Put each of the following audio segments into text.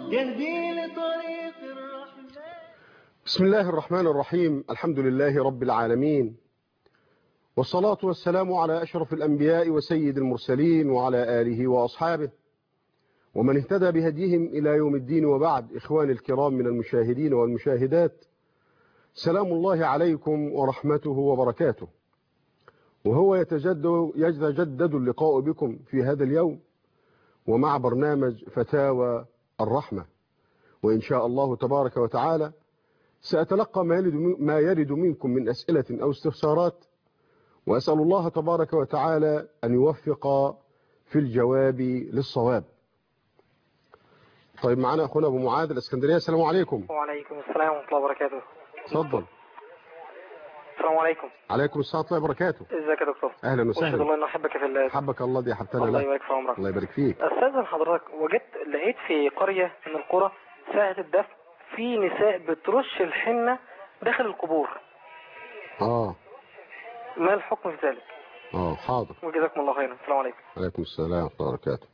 يهدي لطريق الرحمن. بسم الله الرحمن الرحيم. الحمد لله رب العالمين، والصلاة والسلام على أشرف الأنبياء وسيد المرسلين وعلى آله وأصحابه ومن اهتدى بهديهم إلى يوم الدين، وبعد. إخواني الكرام من المشاهدين والمشاهدات، سلام الله عليكم ورحمته وبركاته. وهو يتجدد اللقاء بكم في هذا اليوم ومع برنامج فتاوى الرحمة، وإن شاء الله تبارك وتعالى سأتلقى ما يرد منكم من أسئلة أو استفسارات، وأسأل الله تبارك وتعالى أن يوفق في الجواب للصواب. طيب، معنا أخونا أبو معاذ الإسكندرية. السلام عليكم. وعليكم السلام ورحمة الله وبركاته. تفضل. السلام عليكم. عليكم السلام ورحمة الله وبركاته. ازيك يا دكتور؟ أهلا وسهلا. أشهد الله إن أحبك في الله. حبك الله، دي حبتنا. الله يبارك في عمرك. الله يبارك فيك. أستاذن حضرتك، لقيت في قرية من القرى ساعة الدفن في نساء بترش الحنة داخل القبور. ما الحكم في ذلك؟ حاضر. وجزاكم الله خيرا. السلام عليكم. عليكم السلام ورحمة الله وبركاته.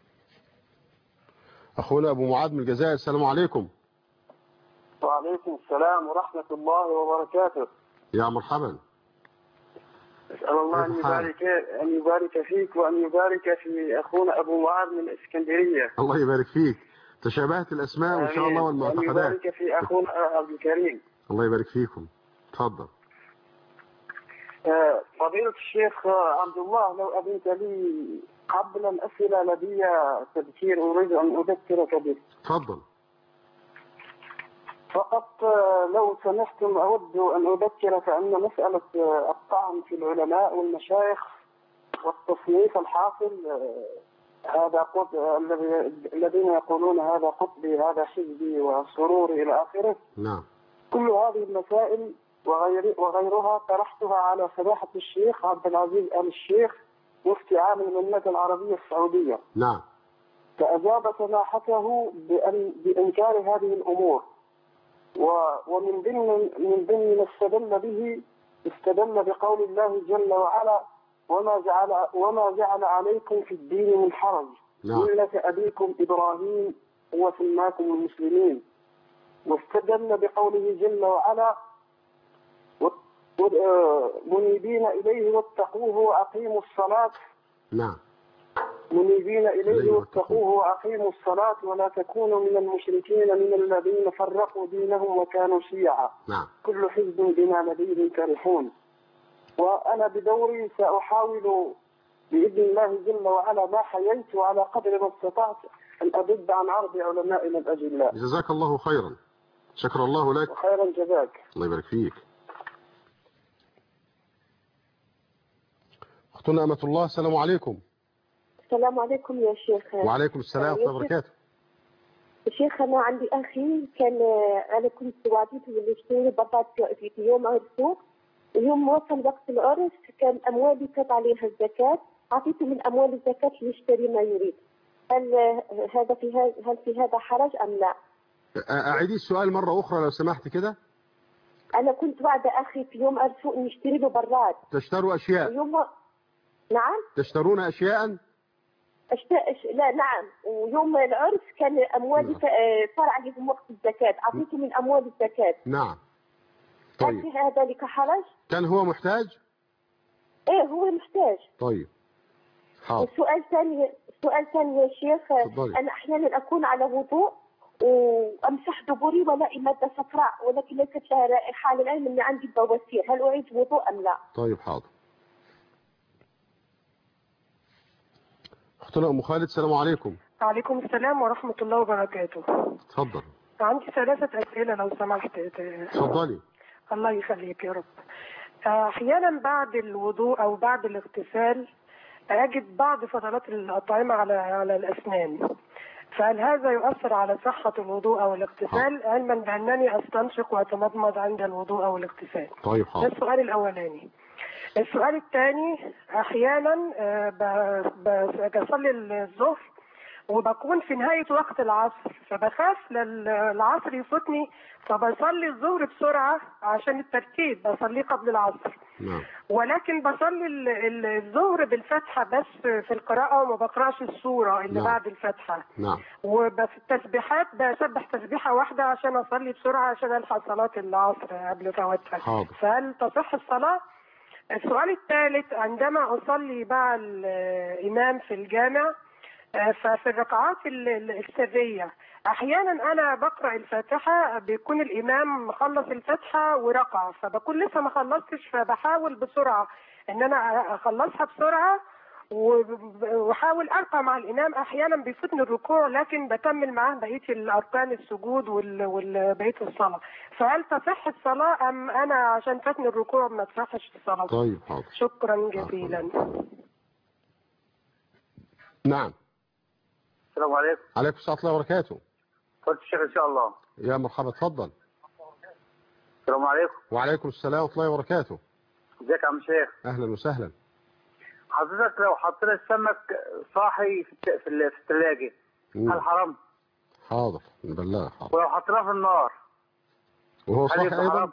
أخونا أبو معاذ من الجزائر. السلام عليكم. وعليكم السلام ورحمة الله وبركاته. يا مرحبا. أسأل الله أن يبارك فيك وأن يبارك في أخونا أبو معاذ من الإسكندرية. الله يبارك فيك. تشابهت الأسماء وإن شاء الله والمعتقدات. وأن يبارك في أخونا عبد الكريم. الله يبارك فيكم. تفضل. فضيلة الشيخ عبد الله، لو أذنت لي قبل الأسئلة لدي تذكير أريد أن أذكرك به. تفضل. فقط لو سمحتم أود أن أذكرك أن مسألة الطعن في العلماء والمشايخ والتصنيف الحاصل، هذا الذين يقولون هذا قطبي هذا حزبي وسروري إلى آخره. نعم. كل هذه المسائل وغيرها طرحتها على سماحة الشيخ عبد العزيز آل الشيخ مفتي عام المملكة العربية السعودية. نعم. فأجاب سماحته بإنكار هذه الأمور، ومن ضمن ما استدل به استدل بقول الله جل وعلا: وما جعل عليكم في الدين من حرج ملة أبيكم إبراهيم وسماكم المسلمين. واستدل بقوله جل وعلا: منيبين إليه واتقوه وأقيموا الصلاة. نعم. منيبين إليه واتقوه وأقيموا الصلاة ولا تكونوا من المشركين من الذين فرقوا دينهم وكانوا شيعا. نعم. كل حزب بما لديهم فرحون. وأنا بدوري سأحاول بإذن الله جل وعلا ما حييت على قدر ما استطعت أن أضد عن عرض علمائنا الأجلاء. جزاك الله خيرا. شكر الله لك. خيرا جزاك. الله يبارك فيك. أختنا أمة الله. السلام عليكم. السلام عليكم يا شيخ. وعليكم السلام ورحمة الله وبركاته. شيخ، أنا عندي أخي أنا كنت وعدته بالاشتري بطاط في يوم عرسه، ويوم وصل وقت العرس كان أموالي كانت عليها الزكاة، أعطيته من أموال الزكاة ليشتري ما يريد. هل في هذا حرج أم لا؟ أعيدي السؤال مرة أخرى لو سمحت كده. أنا كنت وعد أخي في يوم عرسه أن يشتري له براد. تشتروا أشياء؟ نعم. تشترون أشياء؟ لا نعم. ويوم العرس كان أموالي صار عليهم وقت الزكاة، أعطيته من أموال الزكاة. نعم. طيب. هل في ذلك حرج؟ كان هو محتاج؟ إيه، هو محتاج. طيب. حاضر. سؤال ثاني يا شيخ. أنا أحيانا أكون على وضوء وأمسح دبري ولاقي مادة صفراء ولكن ليست لها رائحة، للعلم أني عندي بواسير، هل أعيد وضوء أم لا؟ طيب حاضر. أختنا أم خالد. السلام عليكم. وعليكم السلام ورحمة الله وبركاته. تفضل. عندي 3 أسئلة لو سمحت. تفضلي. الله يخليك يا رب. أحيانا بعد الوضوء أو بعد الاغتسال أجد بعض فترات الأطعمة على الأسنان، فهل هذا يؤثر على صحة الوضوء أو الاغتسال، علما بأنني أستنشق وأتمضمض عند الوضوء أو الاغتسال؟ طيب حاضر. ده السؤال الأولاني. السؤال الثاني، أحيانا بصلي الظهر وبكون في نهاية وقت العصر، فبخاف العصر يفوتني، فبصلي الظهر بسرعة عشان الترتيب، بصليه قبل العصر. نعم. ولكن بصلي الظهر بالفتحة بس في القراءة، وما بقرأش السورة اللي نعم. بعد الفتحة. نعم. وفي التسبيحات بسبح تسبيحة واحدة عشان أصلي بسرعة عشان ألحق صلاة العصر قبل فواتها. حاضر. فهل تصح الصلاة؟ السؤال الثالث، عندما أصلي مع الإمام في الجامع ففي الركعات السرية أحيانا أنا بقرأ الفاتحة بيكون الإمام مخلص الفاتحة وركع، فبكون لسه ما خلصتش، فبحاول بسرعة إن أنا أخلصها بسرعة وحاول أرقى مع الإمام. أحيانا بيفوتني الركوع لكن بكمل معاه بقية الأركان السجود وبقية الصلاة. فهل تصح الصلاة أم أنا عشان فاتني الركوع ما تصحش الصلاة؟ طيب حاضر. شكرا جزيلا. نعم. السلام عليكم. عليكم السلام ورحمة الله وبركاته. فضل الشيخ ان شاء الله. يا مرحبا، اتفضل. السلام عليكم. وعليكم السلام ورحمة الله وبركاته. ازيك يا عم شيخ؟ اهلا وسهلا. حضرتك لو حطينا السمك صاحي في الثلاجة هل حرام؟ حاضر نبلغ. حاضر. ولو حطيناه في النار وهو صاحي ايضا؟ حرام؟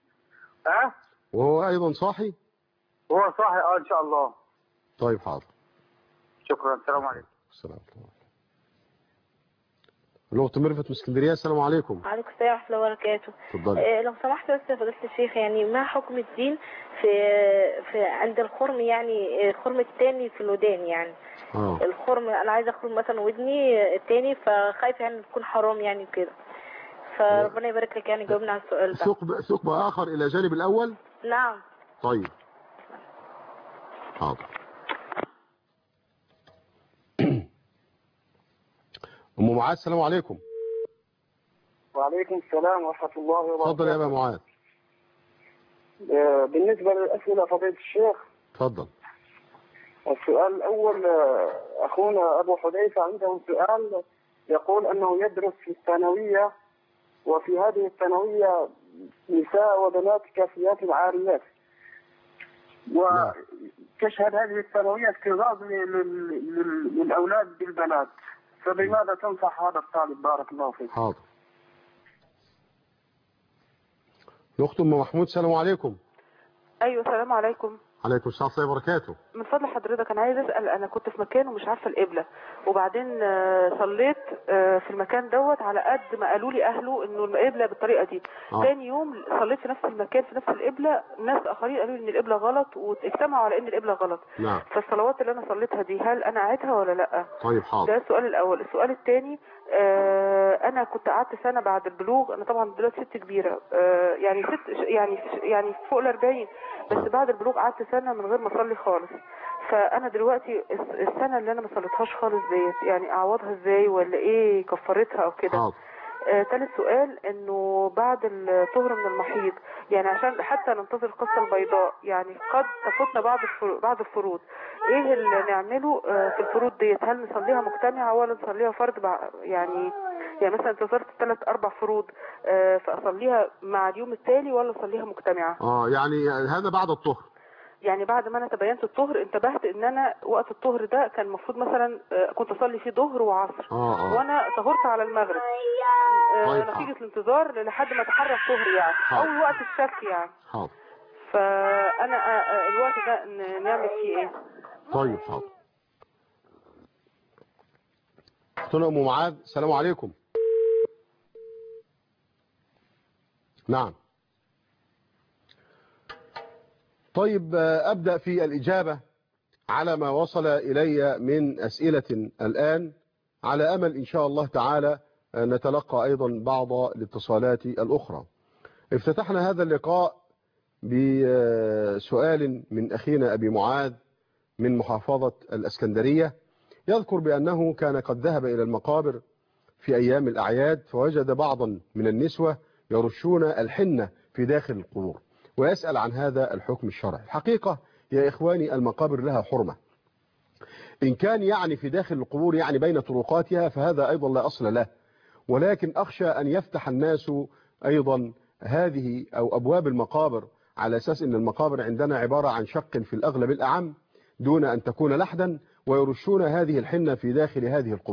وهو ايضا صاحي؟ وهو صاحي ان شاء الله. طيب حاضر. شكرا. السلام عليكم. السلام عليكم. الأخت ميرفت من اسكندرية. السلام عليكم. وعليكم السلام ورحمة الله وبركاته. اتفضلي. لو سمحت بس يا فضيلة الشيخ، يعني ما حكم الدين في عند الخرم، يعني الخرم التاني في الودان، يعني الخرم انا عايزه اخرم مثلا ودني التاني، فخايف يعني تكون حرام يعني كده، فربنا يبارك لك يعني جاوبنا على السؤال ده. ثقب آخر إلى جانب الأول؟ نعم. طيب حاضر. أم معاذ السلام عليكم. وعليكم السلام ورحمة الله وبركاته. تفضل يا أبا معاذ. بالنسبة للأسئلة فضيلة الشيخ. تفضل. السؤال الأول، أخونا أبو حذيفة عنده سؤال يقول أنه يدرس في الثانوية، وفي هذه الثانوية نساء وبنات كافيات عاريات، وتشهد هذه الثانوية اكتظاظ للأولاد بالبنات، فبماذا تنصح هذا الطالب؟ بارك الله فيك. حاضر. الأخت أم محمود السلام عليكم. ايوه السلام عليكم. عليكم السلام ورحمة الله وبركاته. من فضل حضرتك انا عايز اسال، انا كنت في مكان ومش عارفه القبله، وبعدين صليت في المكان دوت على قد ما قالوا لي اهله انه القبله بالطريقه دي. ثاني يوم صليت في نفس المكان في نفس القبله، ناس اخرين قالوا لي ان القبله غلط واجتمعوا على ان القبله غلط. نعم. فالصلوات اللي انا صليتها دي هل انا اعيدها ولا لا؟ طيب حاضر. ده السؤال الاول. السؤال الثاني، انا كنت قعدت سنه بعد البلوغ، انا طبعا دلوقتي ست كبيره، يعني يعني فوق ال 40، بس بعد البلوغ قعدت سنه من غير ما اصلي خالص. فانا دلوقتي السنه اللي انا ما صليتهاش خالص ديت يعني اعوضها ازاي، ولا ايه كفارتها او كده؟ ثالث سؤال، انه بعد الطهر من المحيض يعني عشان حتى ننتظر القصه البيضاء، يعني قد تفوتنا بعض الفروض، ايه اللي نعمله في الفروض ديت؟ هل نصليها مجتمعه ولا نصليها فرض؟ يعني مثلا انتظرت 3-4 فروض فاصليها مع اليوم التالي ولا اصليها مجتمعه؟ يعني هذا بعد الطهر. يعني بعد ما انا تبينت الطهر انتبهت ان انا وقت الطهر ده كان المفروض مثلا كنت اصلي فيه ظهر وعصر، وانا طهرت على المغرب نتيجه الانتظار لحد ما اتحرك الطهر يعني او وقت الشك يعني. حاضر. فانا الوقت ده نعمل فيه ايه؟ طيب حاضر. اختنا ام معاذ السلام عليكم. نعم. طيب أبدأ في الإجابة على ما وصل إلي من أسئلة الآن، على أمل إن شاء الله تعالى نتلقى أيضا بعض الاتصالات الأخرى. افتتحنا هذا اللقاء بسؤال من أخينا أبي معاذ من محافظة الإسكندرية، يذكر بأنه كان قد ذهب إلى المقابر في أيام الأعياد، فوجد بعضا من النسوة يرشون الحنة في داخل القبور، ويسأل عن هذا الحكم الشرعي. الحقيقة يا إخواني المقابر لها حرمة، إن كان يعني في داخل القبور يعني بين طرقاتها فهذا أيضا لا أصل له، ولكن أخشى أن يفتح الناس أيضا هذه أو أبواب المقابر على أساس أن المقابر عندنا عبارة عن شق في الأغلب الأعم دون أن تكون لحدا، ويرشون هذه الحنة في داخل هذه القبور.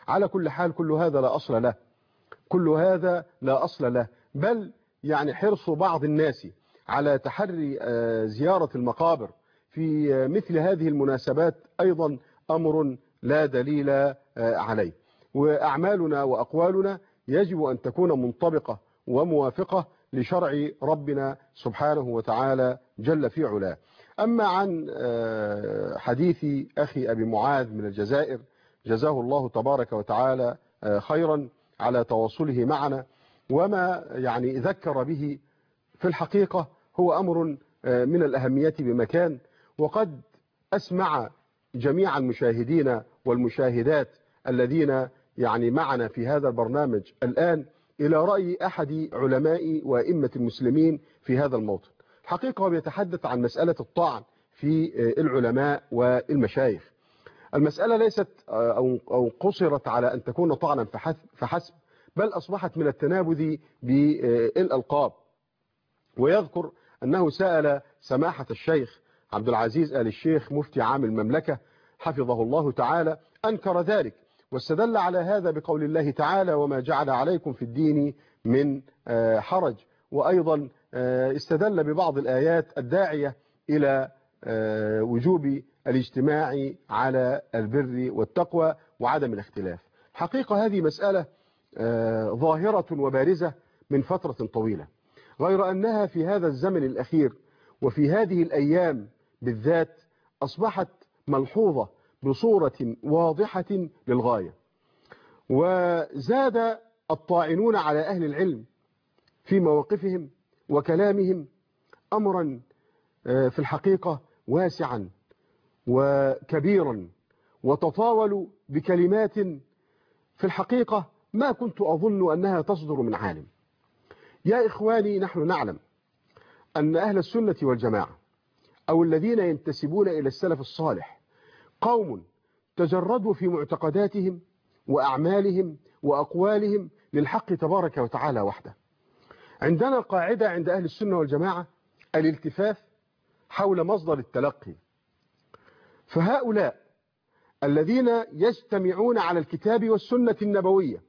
على كل حال كل هذا لا أصل له، كل هذا لا أصل له، بل يعني حرص بعض الناس على تحري زيارة المقابر في مثل هذه المناسبات أيضا أمر لا دليل عليه. وأعمالنا وأقوالنا يجب أن تكون منطبقة وموافقة لشرع ربنا سبحانه وتعالى جل في علاه. أما عن حديث أخي أبي معاذ من الجزائر، جزاه الله تبارك وتعالى خيرا على تواصله معنا، وما يعني ذكر به في الحقيقة هو أمر من الأهمية بمكان. وقد أسمع جميع المشاهدين والمشاهدات الذين يعني معنا في هذا البرنامج الآن إلى رأي أحد علماء وأئمة المسلمين في هذا الموطن. الحقيقة هو بيتحدث عن مسألة الطعن في العلماء والمشايخ. المسألة ليست أو قصرت على أن تكون طعنا فحسب، بل أصبحت من التنابذ بالألقاب. ويذكر أنه سأل سماحة الشيخ عبد العزيز آل الشيخ مفتي عام المملكة حفظه الله تعالى، أنكر ذلك واستدل على هذا بقول الله تعالى: وما جعل عليكم في الدين من حرج. وأيضا استدل ببعض الآيات الداعية إلى وجوب الاجتماع على البر والتقوى وعدم الاختلاف. حقيقة هذه مسألة ظاهرة وبارزة من فترة طويلة، غير أنها في هذا الزمن الأخير وفي هذه الأيام بالذات أصبحت ملحوظة بصورة واضحة للغاية. وزاد الطاعنون على أهل العلم في مواقفهم وكلامهم أمرا في الحقيقة واسعا وكبيرا، وتطاولوا بكلمات في الحقيقة ما كنت أظن أنها تصدر من عالم. يا إخواني، نحن نعلم أن أهل السنة والجماعة أو الذين ينتسبون إلى السلف الصالح قوم تجردوا في معتقداتهم وأعمالهم وأقوالهم للحق تبارك وتعالى وحده. عندنا قاعدة عند أهل السنة والجماعة: الالتفاف حول مصدر التلقي. فهؤلاء الذين يجتمعون على الكتاب والسنة النبوية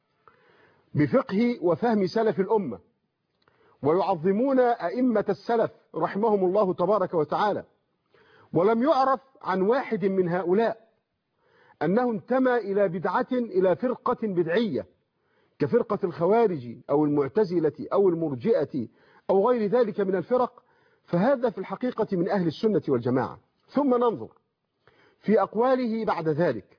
بفقه وفهم سلف الأمة، ويعظمون أئمة السلف رحمهم الله تبارك وتعالى، ولم يعرف عن واحد من هؤلاء أنه انتمى إلى بدعة إلى فرقة بدعية كفرقة الخوارج أو المعتزلة أو المرجئة أو غير ذلك من الفرق، فهذا في الحقيقة من أهل السنة والجماعة. ثم ننظر في أقواله بعد ذلك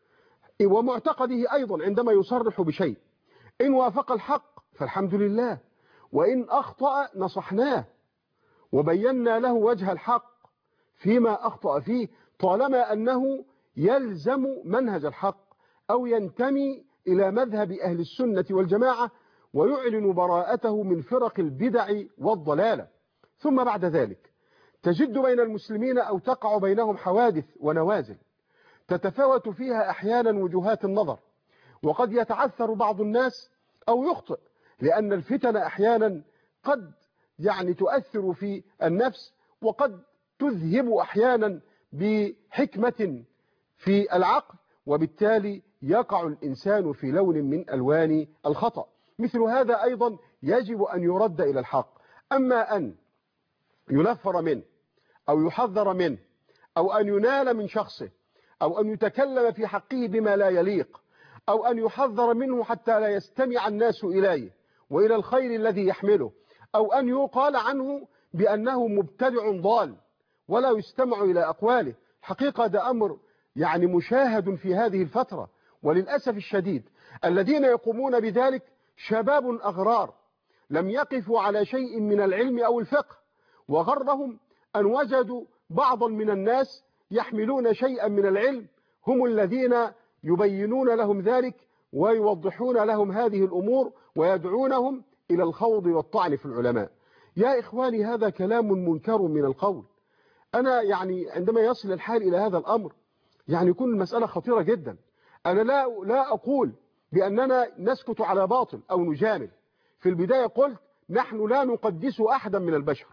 ومعتقده أيضا عندما يصرح بشيء، إن وافق الحق فالحمد لله، وإن أخطأ نصحناه وبينا له وجه الحق فيما أخطأ فيه، طالما أنه يلزم منهج الحق أو ينتمي إلى مذهب أهل السنة والجماعة ويعلن براءته من فرق البدع والضلالة. ثم بعد ذلك تجد بين المسلمين أو تقع بينهم حوادث ونوازل تتفاوت فيها أحيانا وجهات النظر، وقد يتعثر بعض الناس أو يخطئ، لأن الفتن أحيانا قد يعني تؤثر في النفس، وقد تذهب أحيانا بحكمة في العقل، وبالتالي يقع الإنسان في لون من ألوان الخطأ. مثل هذا أيضا يجب أن يرد إلى الحق. أما أن ينفر منه أو يحذر منه أو أن ينال من شخصه أو أن يتكلم في حقه بما لا يليق أو أن يحذر منه حتى لا يستمع الناس إليه وإلى الخير الذي يحمله، أو أن يقال عنه بأنه مبتدع ضال ولا يستمع إلى أقواله، حقيقة ده أمر يعني مشاهد في هذه الفترة. وللأسف الشديد الذين يقومون بذلك شباب أغرار لم يقفوا على شيء من العلم أو الفقه، وغرهم أن وجدوا بعضا من الناس يحملون شيئا من العلم، هم الذين يبينون لهم ذلك ويوضحون لهم هذه الأمور ويدعونهم إلى الخوض والطعن في العلماء. يا إخواني، هذا كلام منكر من القول. أنا يعني عندما يصل الحال إلى هذا الأمر يعني يكون المسألة خطيرة جدا. أنا لا أقول بأننا نسكت على باطل أو نجامل. في البداية قلت نحن لا نقدس أحدا من البشر،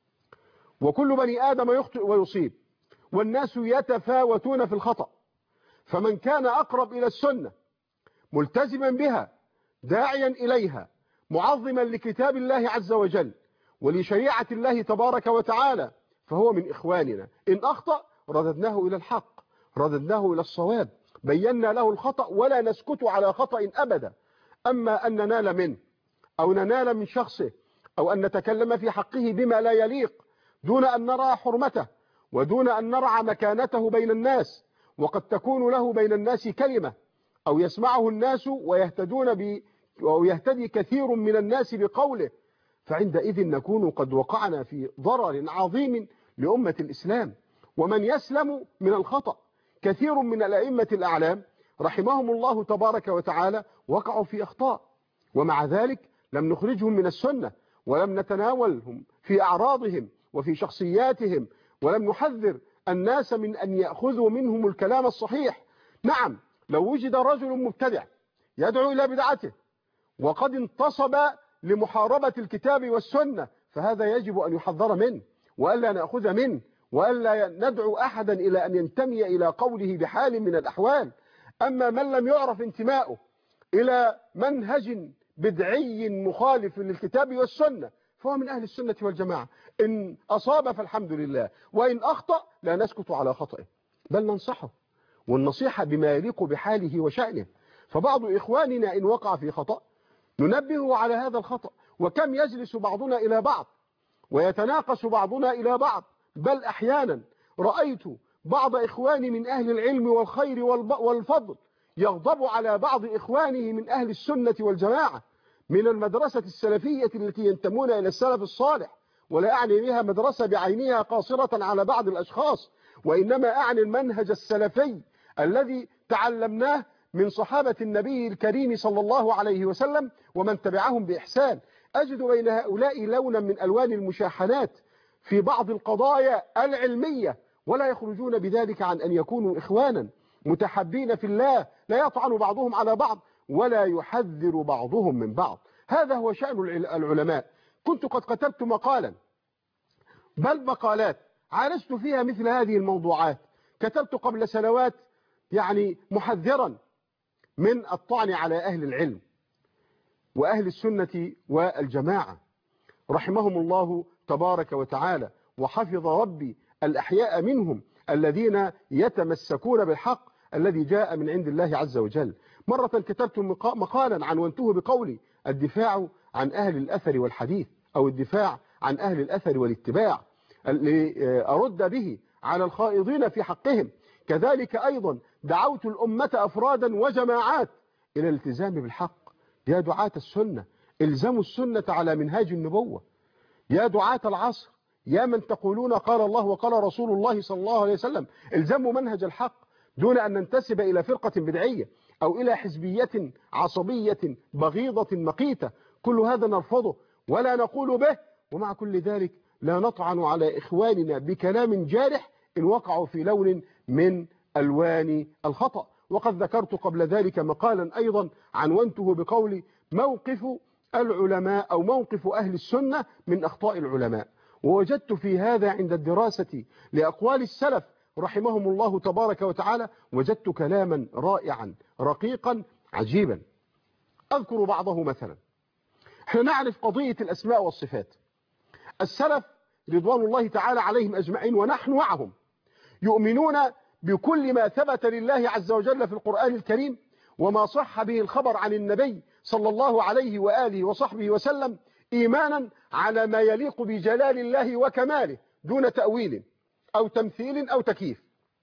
وكل بني آدم يخطئ ويصيب، والناس يتفاوتون في الخطأ، فمن كان أقرب إلى السنة ملتزما بها داعيا إليها معظما لكتاب الله عز وجل ولشريعة الله تبارك وتعالى فهو من إخواننا. إن أخطأ رددناه إلى الحق، رددناه إلى الصواب، بينا له الخطأ ولا نسكت على خطأ أبدا. أما أن ننال منه أو ننال من شخصه أو أن نتكلم في حقه بما لا يليق دون أن نرى حرمته ودون أن نرعى مكانته بين الناس، وقد تكون له بين الناس كلمة أو يسمعه الناس ويهتدي كثير من الناس بقوله، فعندئذ نكون قد وقعنا في ضرر عظيم لأمة الإسلام. ومن يسلم من الخطأ؟ كثير من الأئمة الأعلام رحمهم الله تبارك وتعالى وقعوا في أخطاء، ومع ذلك لم نخرجهم من السنة ولم نتناولهم في أعراضهم وفي شخصياتهم ولم نحذر الناس من أن يأخذوا منهم الكلام الصحيح. نعم، لو وجد رجل مبتدع يدعو إلى بدعته وقد انتصب لمحاربة الكتاب والسنة فهذا يجب أن يحذر منه وألا نأخذ منه وألا ندعو أحدا إلى أن ينتمي إلى قوله بحال من الأحوال. أما من لم يعرف انتماؤه إلى منهج بدعي مخالف للكتاب والسنة فهو من أهل السنة والجماعة. إن أصاب فالحمد لله، وإن أخطأ لا نسكت على خطئه بل ننصحه، والنصيحة بما يليق بحاله وشأنه. فبعض إخواننا إن وقع في خطأ ننبهه على هذا الخطأ، وكم يجلس بعضنا إلى بعض ويتناقش بعضنا إلى بعض، بل أحيانا رأيت بعض إخواني من أهل العلم والخير والفضل يغضب على بعض إخوانه من أهل السنة والجماعة من المدرسة السلفية التي ينتمون إلى السلف الصالح، ولا أعني بها مدرسة بعينها قاصرة على بعض الأشخاص، وإنما أعني المنهج السلفي الذي تعلمناه من صحابة النبي الكريم صلى الله عليه وسلم ومن تبعهم بإحسان. أجد بين هؤلاء لونا من ألوان المشاحنات في بعض القضايا العلمية، ولا يخرجون بذلك عن أن يكونوا إخوانا متحبين في الله، لا يطعن بعضهم على بعض ولا يحذر بعضهم من بعض. هذا هو شأن العلماء. كنت قد كتبت مقالا بل مقالات عالجت فيها مثل هذه الموضوعات، كتبت قبل سنوات يعني محذرا من الطعن على أهل العلم وأهل السنة والجماعة رحمهم الله تبارك وتعالى، وحفظ ربي الأحياء منهم الذين يتمسكون بالحق الذي جاء من عند الله عز وجل. مرة كتبت مقالا عنونته بقولي الدفاع عن أهل الأثر والحديث، أو الدفاع عن أهل الأثر والاتباع، لأرد به على الخائضين في حقهم. كذلك أيضا دعوت الأمة أفرادا وجماعات إلى الالتزام بالحق. يا دعاة السنة الزموا السنة على منهاج النبوة. يا دعاة العصر، يا من تقولون قال الله وقال رسول الله صلى الله عليه وسلم، الزموا منهج الحق دون أن ننتسب إلى فرقة بدعية أو إلى حزبية عصبية بغيضة مقيتة. كل هذا نرفضه ولا نقول به، ومع كل ذلك لا نطعن على إخواننا بكلام جارح إن وقعوا في لون من ألوان الخطأ. وقد ذكرت قبل ذلك مقالا أيضا عنونته بقول موقف العلماء أو موقف أهل السنة من أخطاء العلماء، ووجدت في هذا عند الدراسة لأقوال السلف رحمهم الله تبارك وتعالى وجدت كلاما رائعا رقيقا عجيبا. أذكر بعضه مثلا. احنا نعرف قضية الأسماء والصفات. السلف رضوان الله تعالى عليهم أجمعين ونحن معهم يؤمنون بكل ما ثبت لله عز وجل في القرآن الكريم وما صح به الخبر عن النبي صلى الله عليه وآله وصحبه وسلم إيمانا على ما يليق بجلال الله وكماله دون تأويل أو تمثيل أو تكييف.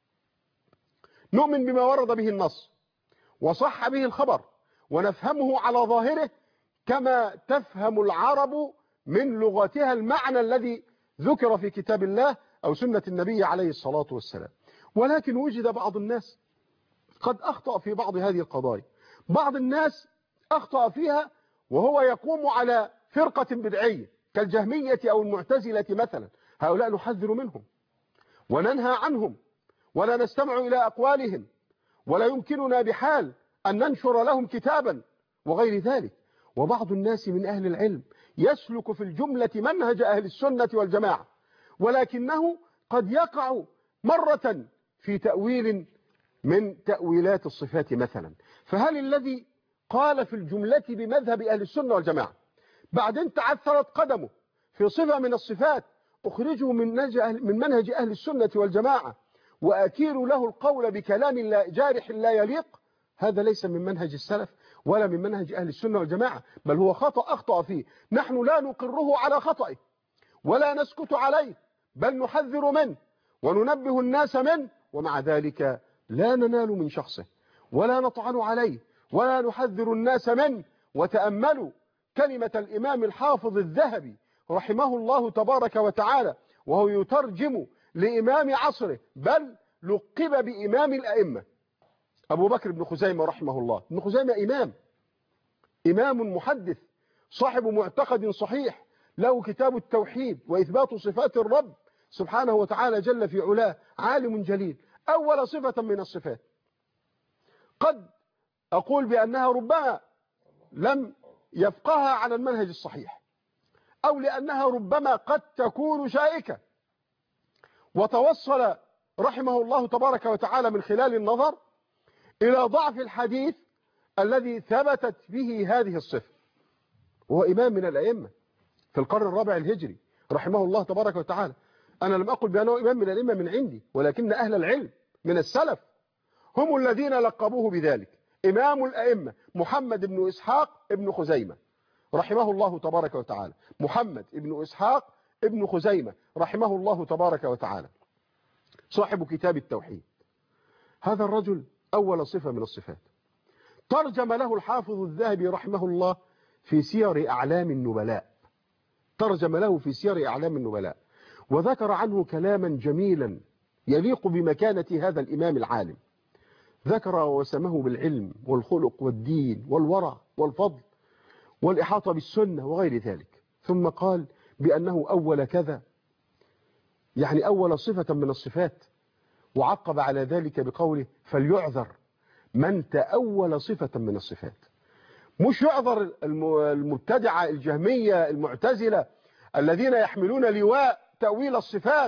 نؤمن بما ورد به النص وصح به الخبر ونفهمه على ظاهره كما تفهم العرب من لغتها المعنى الذي ذكر في كتاب الله أو سنة النبي عليه الصلاة والسلام. ولكن وجد بعض الناس قد أخطأ في بعض هذه القضايا. بعض الناس أخطأ فيها وهو يقوم على فرقة بدعية كالجهمية أو المعتزلة مثلا. هؤلاء نحذر منهم وننهى عنهم ولا نستمع إلى أقوالهم، ولا يمكننا بحال أن ننشر لهم كتابا وغير ذلك. وبعض الناس من أهل العلم يسلك في الجملة منهج أهل السنة والجماعة، ولكنه قد يقع مرة في تأويل من تأويلات الصفات مثلا. فهل الذي قال في الجملة بمذهب أهل السنة والجماعة. بعدين تعثرت قدمه في صفة من الصفات أخرجه من منهج أهل السنة والجماعة وأكيل له القول بكلام لا جارح لا يليق. هذا ليس من منهج السلف ولا من منهج أهل السنة والجماعة، بل هو خطأ أخطأ فيه. نحن لا نقره على خطئه ولا نسكت عليه، بل نحذر منه وننبه الناس منه، ومع ذلك لا ننال من شخصه ولا نطعن عليه ولا نحذر الناس منه. وتأملوا كلمة الإمام الحافظ الذهبي رحمه الله تبارك وتعالى وهو يترجم لإمام عصره، بل لقب بإمام الأئمة، أبو بكر بن خزيمة رحمه الله. ابن خزيمة إمام محدث صاحب معتقد صحيح، له كتاب التوحيد وإثبات صفات الرب سبحانه وتعالى جل في علاه، عالم جليل. أول صفة من الصفات قد أقول بأنها ربما لم يفقهها على المنهج الصحيح، أو لأنها ربما قد تكون شائكة، وتوصل رحمه الله تبارك وتعالى من خلال النظر إلى ضعف الحديث الذي ثبتت به هذه الصفة. وهو إمام من الأئمة في القرن الرابع الهجري رحمه الله تبارك وتعالى. أنا لم أقل بأنه إمام من الأئمة من عندي، ولكن أهل العلم من السلف هم الذين لقبوه بذلك. إمام الأئمة محمد بن إسحاق ابن خزيمة رحمه الله تبارك وتعالى، محمد بن إسحاق ابن خزيمة رحمه الله تبارك وتعالى، صاحب كتاب التوحيد. هذا الرجل أول صفة من الصفات ترجم له الحافظ الذهبي رحمه الله في سير أعلام النبلاء، ترجم له في سير أعلام النبلاء، وذكر عنه كلاما جميلا يليق بمكانة هذا الإمام العالم. ذكر وسمه بالعلم والخلق والدين والورع والفضل والإحاطة بالسنة وغير ذلك. ثم قال بأنه أول كذا، يعني أول صفة من الصفات، وعقب على ذلك بقوله فليعذر من تأول صفة من الصفات. مش يعذر المبتدعة الجهمية المعتزلة الذين يحملون لواء تأويل الصفات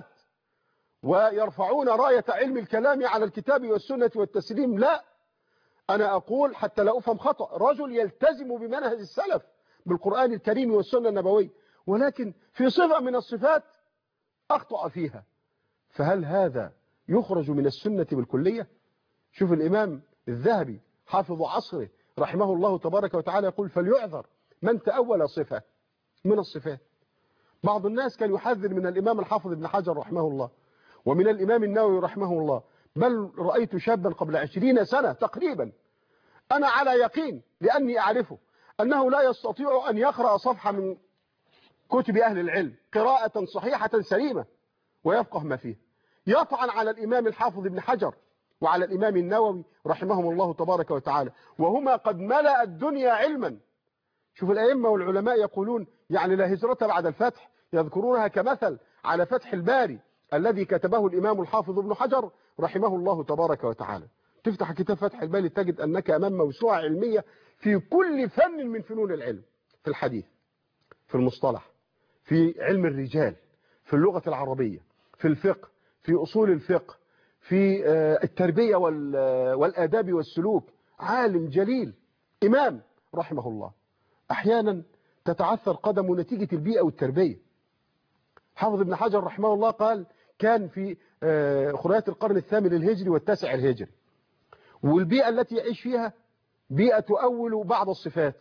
ويرفعون راية علم الكلام على الكتاب والسنة والتسليم. لا، أنا أقول حتى لا أفهم خطأ، رجل يلتزم بمنهج السلف بالقرآن الكريم والسنة النبوية، ولكن في صفة من الصفات أخطأ فيها، فهل هذا يخرج من السنة بالكلية؟ شوف الإمام الذهبي حافظ عصره رحمه الله تبارك وتعالى يقول فليعذر من تأول صفة من الصفات. بعض الناس كان يحذر من الإمام الحافظ ابن حجر رحمه الله ومن الإمام النووي رحمه الله، بل رأيت شابا قبل 20 سنة تقريبا أنا على يقين لأني أعرفه أنه لا يستطيع أن يقرأ صفحة من كتب أهل العلم قراءة صحيحة سليمة ويفقه ما فيه، يطعن على الإمام الحافظ ابن حجر وعلى الإمام النووي رحمهم الله تبارك وتعالى، وهما قد ملأ الدنيا علما. شوف الأئمة والعلماء يقولون يعني لا هجرة بعد الفتح، يذكرونها كمثل على فتح الباري الذي كتبه الإمام الحافظ ابن حجر رحمه الله تبارك وتعالى. تفتح كتاب فتح الباري تجد أنك أمام موسوعة علمية في كل فن من فنون العلم، في الحديث، في المصطلح، في علم الرجال، في اللغة العربية، في الفقه، في أصول الفقه، في التربية والآداب والسلوك. عالم جليل، إمام رحمه الله. أحيانا تتعثر قدمه نتيجة البيئة والتربية. حافظ ابن حجر رحمه الله قال كان في خريات القرن الثامن الهجري والتاسع الهجري، والبيئة التي يعيش فيها بيئة تؤول بعض الصفات،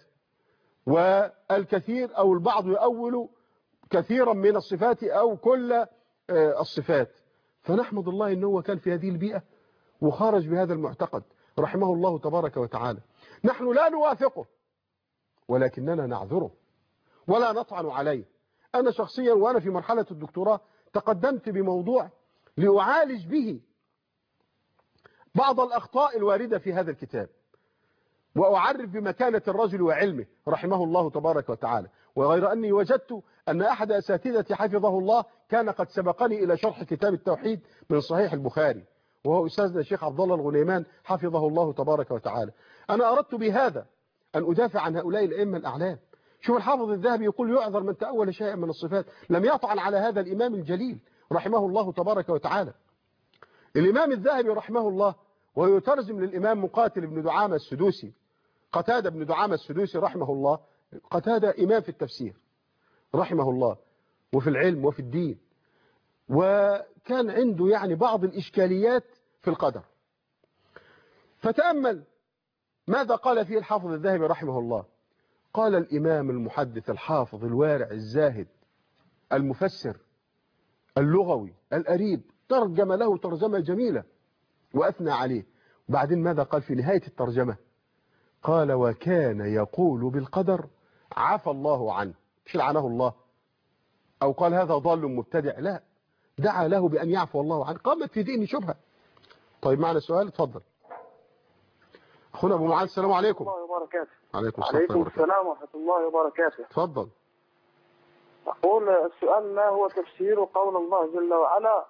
والكثير أو البعض يؤول كثيرا من الصفات أو كل الصفات. فنحمد الله أنه هو كان في هذه البيئة وخرج بهذا المعتقد رحمه الله تبارك وتعالى. نحن لا نوافقه ولكننا نعذره ولا نطعن عليه. أنا شخصيا وأنا في مرحلة الدكتوراه تقدمت بموضوع لأعالج به بعض الأخطاء الواردة في هذا الكتاب، وأعرف بمكانة الرجل وعلمه رحمه الله تبارك وتعالى. وغير أني وجدت أن أحد أساتذتي حفظه الله كان قد سبقني إلى شرح كتاب التوحيد من صحيح البخاري، وهو أستاذنا الشيخ عبد الله الغنيمان حفظه الله تبارك وتعالى. أنا أردت بهذا أن أدافع عن هؤلاء الأئمة الأعلام. شوف الحافظ الذهبي يقول يعذر من تأول شيئا من الصفات، لم يطعن على هذا الإمام الجليل رحمه الله تبارك وتعالى. الإمام الذهبي رحمه الله ويترجم للإمام مقاتل بن دعامة السدوسي قتادة بن دعامة السدوسي رحمه الله. قتادة إمام في التفسير رحمه الله وفي العلم وفي الدين، وكان عنده يعني بعض الإشكاليات في القدر. فتأمل ماذا قال فيه الحافظ الذهبي رحمه الله. قال الإمام المحدث الحافظ الوارع الزاهد المفسر اللغوي الأريب، ترجم له ترجمة جميلة وأثنى عليه. وبعدين ماذا قال في نهاية الترجمة؟ قال وكان يقول بالقدر عفى الله عنه، مش لعنه الله أو قال هذا ضال مبتدع، لا، دعا له بأن يعفو الله عنه. قامت في دين شبهة. طيب معنا سؤال، اتفضل أخونا أبو معاذ. السلام عليكم. الله وبركاته. عليكم السلام ورحمة الله وبركاته. اتفضل. أقول السؤال: ما هو تفسير قول الله جل وعلا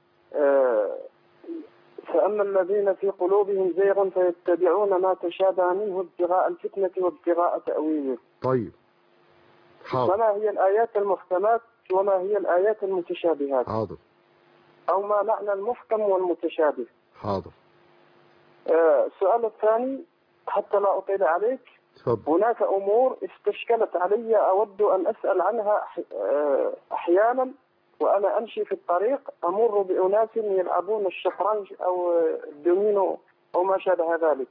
فأما الذين في قلوبهم زيغ فيتبعون ما تشابه منه ابتغاء الفتنة وابتغاء تأويله. طيب حاضر. وما هي الآيات المحكمات وما هي الآيات المتشابهات؟ حاضر. أو ما معنى المحكم والمتشابه؟ حاضر. السؤال الثاني حتى لا أطيل عليك. تفضل. هناك أمور استشكلت علي أود أن أسأل عنها أحيانا وأنا أمشي في الطريق، أمر بأناس يلعبون الشطرنج أو الدومينو أو ما شابه ذلك.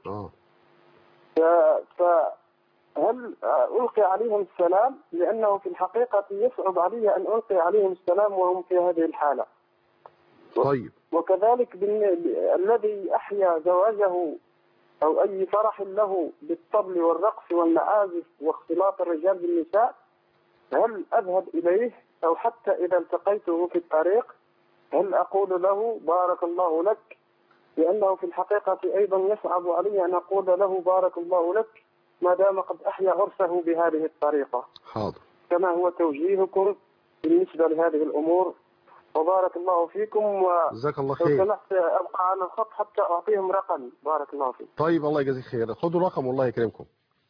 فهل ألقي عليهم السلام؟ لأنه في الحقيقة يصعب علي أن ألقي عليهم السلام وهم في هذه الحالة. طيب. وكذلك الذي أحيا زواجه أو أي فرح له بالطبل والرقص والمعازف واختلاط الرجال بالنساء، هل أذهب إليه أو حتى إذا التقيته في الطريق هل أقول له بارك الله لك؟ لأنه في الحقيقة أيضا يصعب علي أن أقول له بارك الله لك ما دام قد أحيا عرسه بهذه الطريقة. حاضر. كما هو توجيهكم بالنسبة لهذه الأمور، وبارك الله فيكم. جزاك الله خير. لو سمحت أبقى على الخط حتى أعطيهم رقم. بارك الله فيك. طيب الله يجزيك خير، خذوا رقم والله يكرمكم.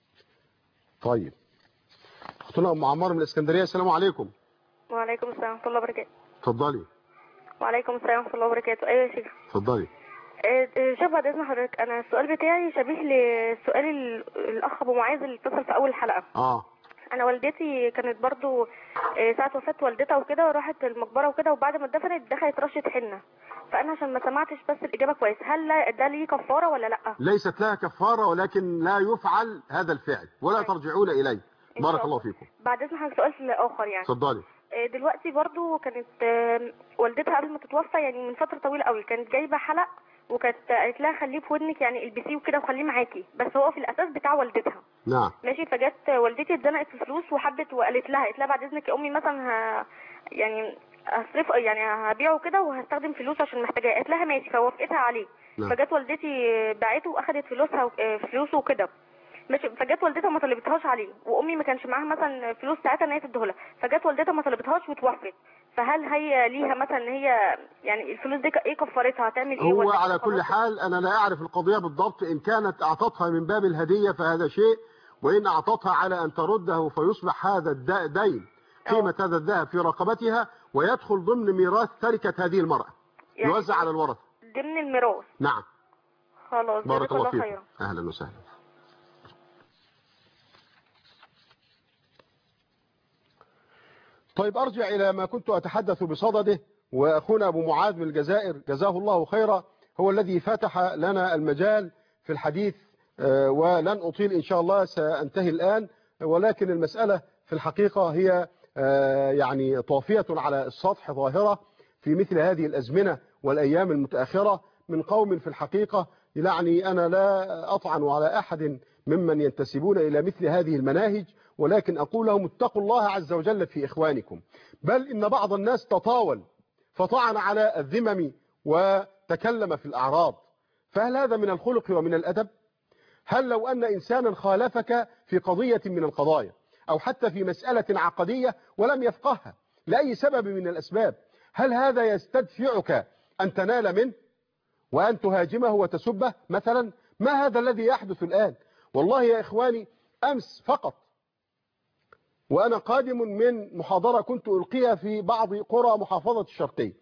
طيب اختنا ام عمار من الاسكندريه. السلام عليكم. وعليكم السلام ورحمه الله وبركاته. اتفضلي. وعليكم السلام ورحمه الله وبركاته. ايوه يا شيخ. اتفضلي. شوف بعد اذن حضرتك، انا السؤال بتاعي شبيه لسؤال الاخ ابو معاذ اللي اتصل في اول الحلقه. انا والدتي كانت برضو ساعه وفاه والدتها وكده راحت المقبره وكده، وبعد ما اتدفنت دخلت رشه حنه. فانا عشان ما سمعتش بس الاجابه كويس، هل ده ليه كفاره ولا لا؟ ليست لها كفاره، ولكن لا يفعل هذا الفعل ولا ترجعون اليه. بارك الله فيكم. بعد اذن حضرتك سؤال اخر يعني. اتفضلي. دلوقتي برضو كانت والدتها قبل ما تتوفى يعني من فتره طويله قوي كانت جايبه حلق، وكانت قالت لها خليه في ودنك يعني البسيه وكده وخليه معاكي، بس هو في الاساس بتاع والدتها. نعم. ماشي. فجت والدتي اتزنقت في فلوس وحبت وقالت لها بعد اذنك يا امي مثلا يعني هصرف يعني هبيعه كده وهستخدم فلوس عشان محتاجاه. قالت لها ماشي، فوافقتها عليه. نعم. فجت والدتي باعته واخدت فلوسه وكده. ماشي. فجت والدتها ما طلبتهاش عليه، وامي ما كانش معاها مثلا فلوس ساعتها ان هي تديهولها، فجت والدتها ما طلبتهاش وتوفت. فهل هي ليها مثلا ان هي يعني الفلوس دي ايه كفارتها؟ هتعمل ايه؟ هو على كل حال انا لا اعرف القضيه بالضبط. ان كانت اعطتها من باب الهديه فهذا شيء، وان اعطتها على ان ترده فيصبح هذا الدين قيمه هذا الذهب في رقبتها ويدخل ضمن ميراث تركه هذه المراه، يعني يوزع على الورثه ضمن الميراث. نعم. خلاص. بارك الله فيك. اهلا وسهلا. طيب أرجع إلى ما كنت أتحدث بصدده، وأخونا أبو معاذ من الجزائر جزاه الله خيرا هو الذي فتح لنا المجال في الحديث، ولن أطيل إن شاء الله، سأنتهي الآن. ولكن المسألة في الحقيقة هي يعني طافية على السطح ظاهرة في مثل هذه الأزمنة والأيام المتأخرة من قوم في الحقيقة يعني أنا لا أطعن على أحد ممن ينتسبون إلى مثل هذه المناهج، ولكن أقول لهم اتقوا الله عز وجل في إخوانكم. بل إن بعض الناس تطاول فطعن على الذمم وتكلم في الأعراض، فهل هذا من الخلق ومن الأدب؟ هل لو أن إنسانا خالفك في قضية من القضايا أو حتى في مسألة عقدية ولم يفقهها لأي سبب من الأسباب، هل هذا يستدفعك أن تنال منه وأن تهاجمه وتسبه مثلا؟ ما هذا الذي يحدث الآن؟ والله يا إخواني أمس فقط وأنا قادم من محاضرة كنت ألقيها في بعض قرى محافظة الشرقية،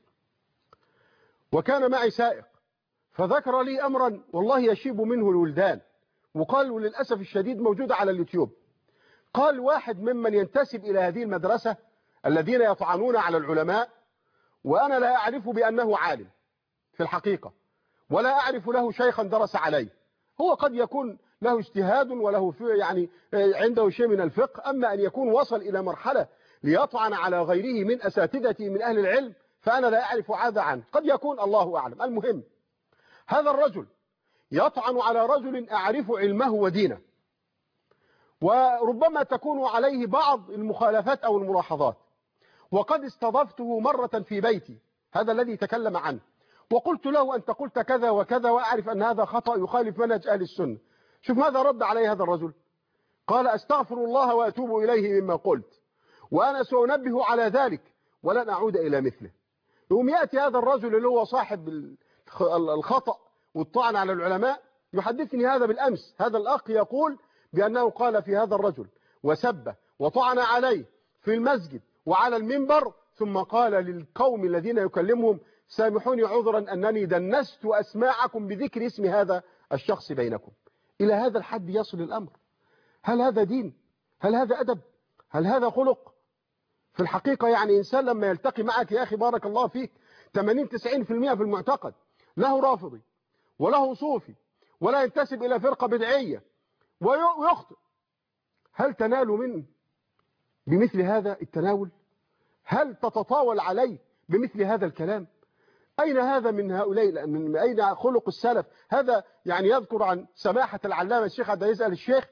وكان معي سائق فذكر لي أمرا والله يشيب منه الولدان، وقال وللأسف الشديد موجودة على اليوتيوب. قال واحد ممن ينتسب إلى هذه المدرسة الذين يطعنون على العلماء، وأنا لا أعرف بأنه عالم في الحقيقة، ولا أعرف له شيخا درس عليه. هو قد يكون له اجتهاد وله يعني عنده شيء من الفقه، أما أن يكون وصل إلى مرحلة ليطعن على غيره من أساتذته من أهل العلم فأنا لا أعرف هذا عنه. قد يكون الله أعلم. المهم هذا الرجل يطعن على رجل أعرف علمه ودينه، وربما تكون عليه بعض المخالفات أو الملاحظات. وقد استضفته مرة في بيتي، هذا الذي تكلم عنه، وقلت له أنت قلت كذا وكذا وأعرف أن هذا خطأ يخالف منهج أهل السنة. شوف ماذا رد عليه هذا الرجل. قال أستغفر الله وأتوب إليه مما قلت، وأنا سأنبه على ذلك ولن أعود إلى مثله. يوم يأتي هذا الرجل اللي هو صاحب الخطأ والطعن على العلماء يحدثني هذا بالأمس. هذا الأخ يقول بأنه قال في هذا الرجل وسبه وطعن عليه في المسجد وعلى المنبر، ثم قال للقوم الذين يكلمهم سامحوني عذرا أنني دنست أسماعكم بذكر اسم هذا الشخص بينكم. إلى هذا الحد يصل الأمر. هل هذا دين؟ هل هذا أدب؟ هل هذا خلق؟ في الحقيقة يعني إنسان لما يلتقي معك يا أخي بارك الله فيك 80-90% في المعتقد له رافضي وله صوفي ولا ينتسب إلى فرقة بدعية ويخطئ، هل تنال منه بمثل هذا التناول؟ هل تتطاول عليه بمثل هذا الكلام؟ أين هذا من هؤلاء؟ من أين خلق السلف؟ هذا يعني يذكر عن سماحة العلامة الشيخ عبد العزيز آل الشيخ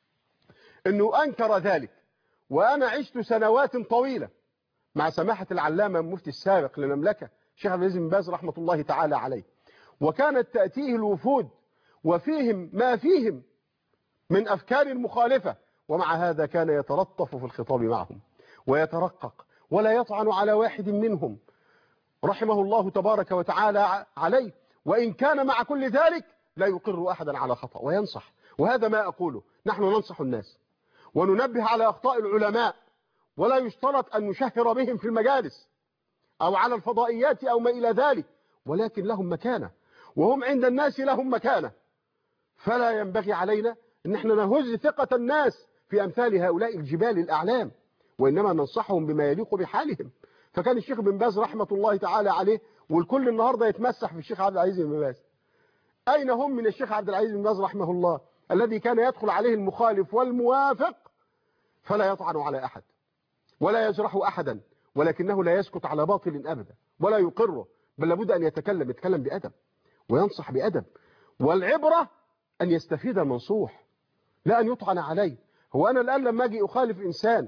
أنه أنكر ذلك. وأنا عشت سنوات طويلة مع سماحة العلامة المفتي السابق للمملكة الشيخ عبد العزيز بن باز رحمة الله تعالى عليه، وكانت تأتيه الوفود وفيهم ما فيهم من أفكار مخالفة، ومع هذا كان يتلطف في الخطاب معهم ويترقق ولا يطعن على واحد منهم رحمه الله تبارك وتعالى عليه، وإن كان مع كل ذلك لا يقر أحدا على خطأ وينصح. وهذا ما أقوله، نحن ننصح الناس وننبه على أخطاء العلماء، ولا يشترط أن نشهر بهم في المجالس أو على الفضائيات أو ما إلى ذلك، ولكن لهم مكانة وهم عند الناس لهم مكانة. فلا ينبغي علينا أن احنا نهز ثقة الناس في أمثال هؤلاء الجبال الأعلام، وإنما ننصحهم بما يليق بحالهم. فكان الشيخ بن باز رحمة الله تعالى عليه والكل النهاردة يتمسح في الشيخ عبد العزيز بن باز. أين هم من الشيخ عبد العزيز بن باز رحمه الله الذي كان يدخل عليه المخالف والموافق فلا يطعن على أحد ولا يجرح أحدا، ولكنه لا يسكت على باطل أبدا ولا يقره، بل لابد أن يتكلم بأدب وينصح بأدب. والعبرة أن يستفيد المنصوح لا أن يطعن عليه. هو أنا الآن لما أجي أخالف إنسان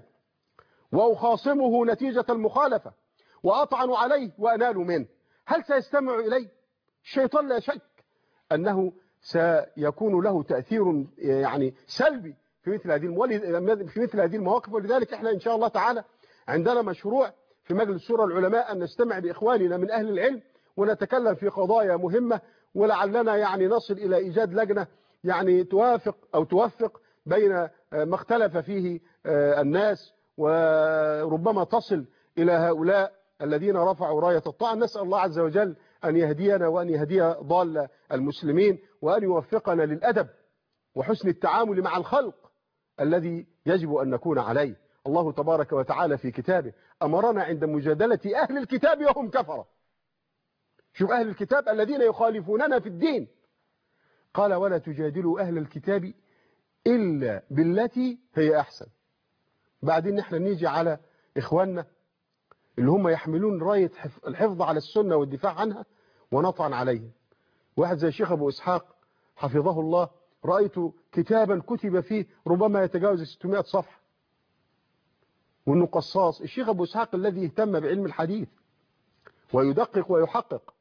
وأخاصمه نتيجة المخالفة وأطعن عليه وأنال منه، هل سيستمع إلي؟ الشيطان لا شك أنه سيكون له تأثير يعني سلبي في مثل هذه المواقف. ولذلك احنا إن شاء الله تعالى عندنا مشروع في مجلس شورى العلماء أن نستمع بإخواننا من أهل العلم ونتكلم في قضايا مهمة، ولعلنا يعني نصل إلى إيجاد لجنة يعني توافق أو توفق بين ما اختلف فيه الناس، وربما تصل إلى هؤلاء الذين رفعوا راية الطعن. نسأل الله عز وجل أن يهدينا وأن يهدي ضال المسلمين وأن يوفقنا للأدب وحسن التعامل مع الخلق الذي يجب أن نكون عليه. الله تبارك وتعالى في كتابه أمرنا عند مجادلة أهل الكتاب وهم كفرة. شوف أهل الكتاب الذين يخالفوننا في الدين، قال ولا تجادلوا أهل الكتاب إلا بالتي هي أحسن. بعدين نحن نيجي على إخواننا اللي هم يحملون راية الحفظ على السنة والدفاع عنها ونطعن عليهم. واحد زي الشيخ أبو إسحاق حفظه الله، رأيت كتابا كتب فيه ربما يتجاوز 600 صفحة، وأنه قصاص. الشيخ أبو إسحاق الذي اهتم بعلم الحديث ويدقق ويحقق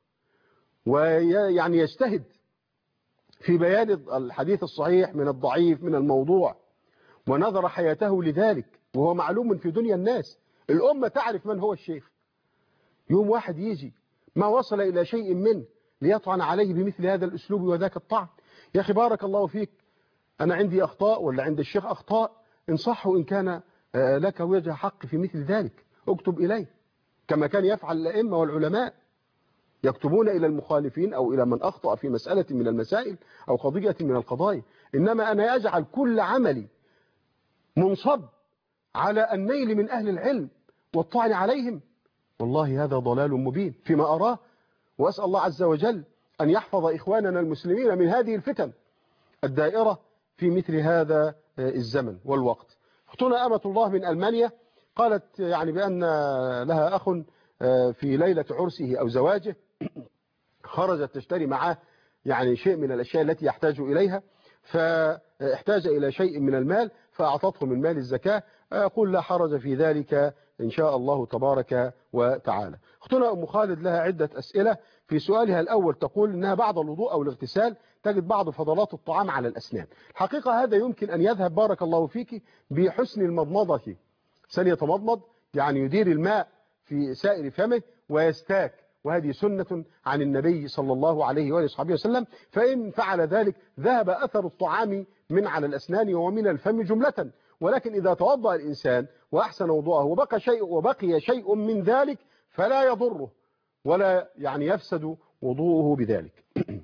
ويعني يجتهد في بيان الحديث الصحيح من الضعيف من الموضوع، ونظر حياته لذلك، وهو معلوم في دنيا الناس، الأمة تعرف من هو الشيخ. يوم واحد يجي ما وصل إلى شيء منه ليطعن عليه بمثل هذا الأسلوب وذاك الطعن. يا أخي بارك الله فيك، أنا عندي أخطاء ولا عند الشيخ أخطاء، انصحه إن كان لك وجه حق في مثل ذلك، اكتب إليه كما كان يفعل الأئمة والعلماء، يكتبون إلى المخالفين أو إلى من أخطأ في مسألة من المسائل أو قضية من القضايا. إنما أنا أجعل كل عملي منصب على النيل من أهل العلم والطعن عليهم، والله هذا ضلال مبين فيما أراه. وأسأل الله عز وجل أن يحفظ إخواننا المسلمين من هذه الفتن الدائرة في مثل هذا الزمن والوقت. أختنا أمة الله من ألمانيا قالت يعني بأن لها أخ في ليلة عرسه أو زواجه خرجت تشتري معه يعني شيء من الأشياء التي يحتاج إليها، فاحتاج إلى شيء من المال فأعطته من مال الزكاة. أقول لا حرج في ذلك إن شاء الله تبارك وتعالى. أختنا أم خالد لها عدة أسئلة. في سؤالها الأول تقول إنها بعد الوضوء أو الاغتسال تجد بعض فضلات الطعام على الأسنان. الحقيقة هذا يمكن أن يذهب بارك الله فيك بحسن المضمضة. سيتمضمض يعني يدير الماء في سائر فمه ويستاك، وهذه سنة عن النبي صلى الله عليه وآله وصحبه وسلم. فإن فعل ذلك ذهب أثر الطعام من على الأسنان ومن الفم جملة. ولكن إذا توضأ الإنسان وأحسن وضوءه وبقي شيء من ذلك فلا يضره ولا يعني يفسد وضوءه بذلك.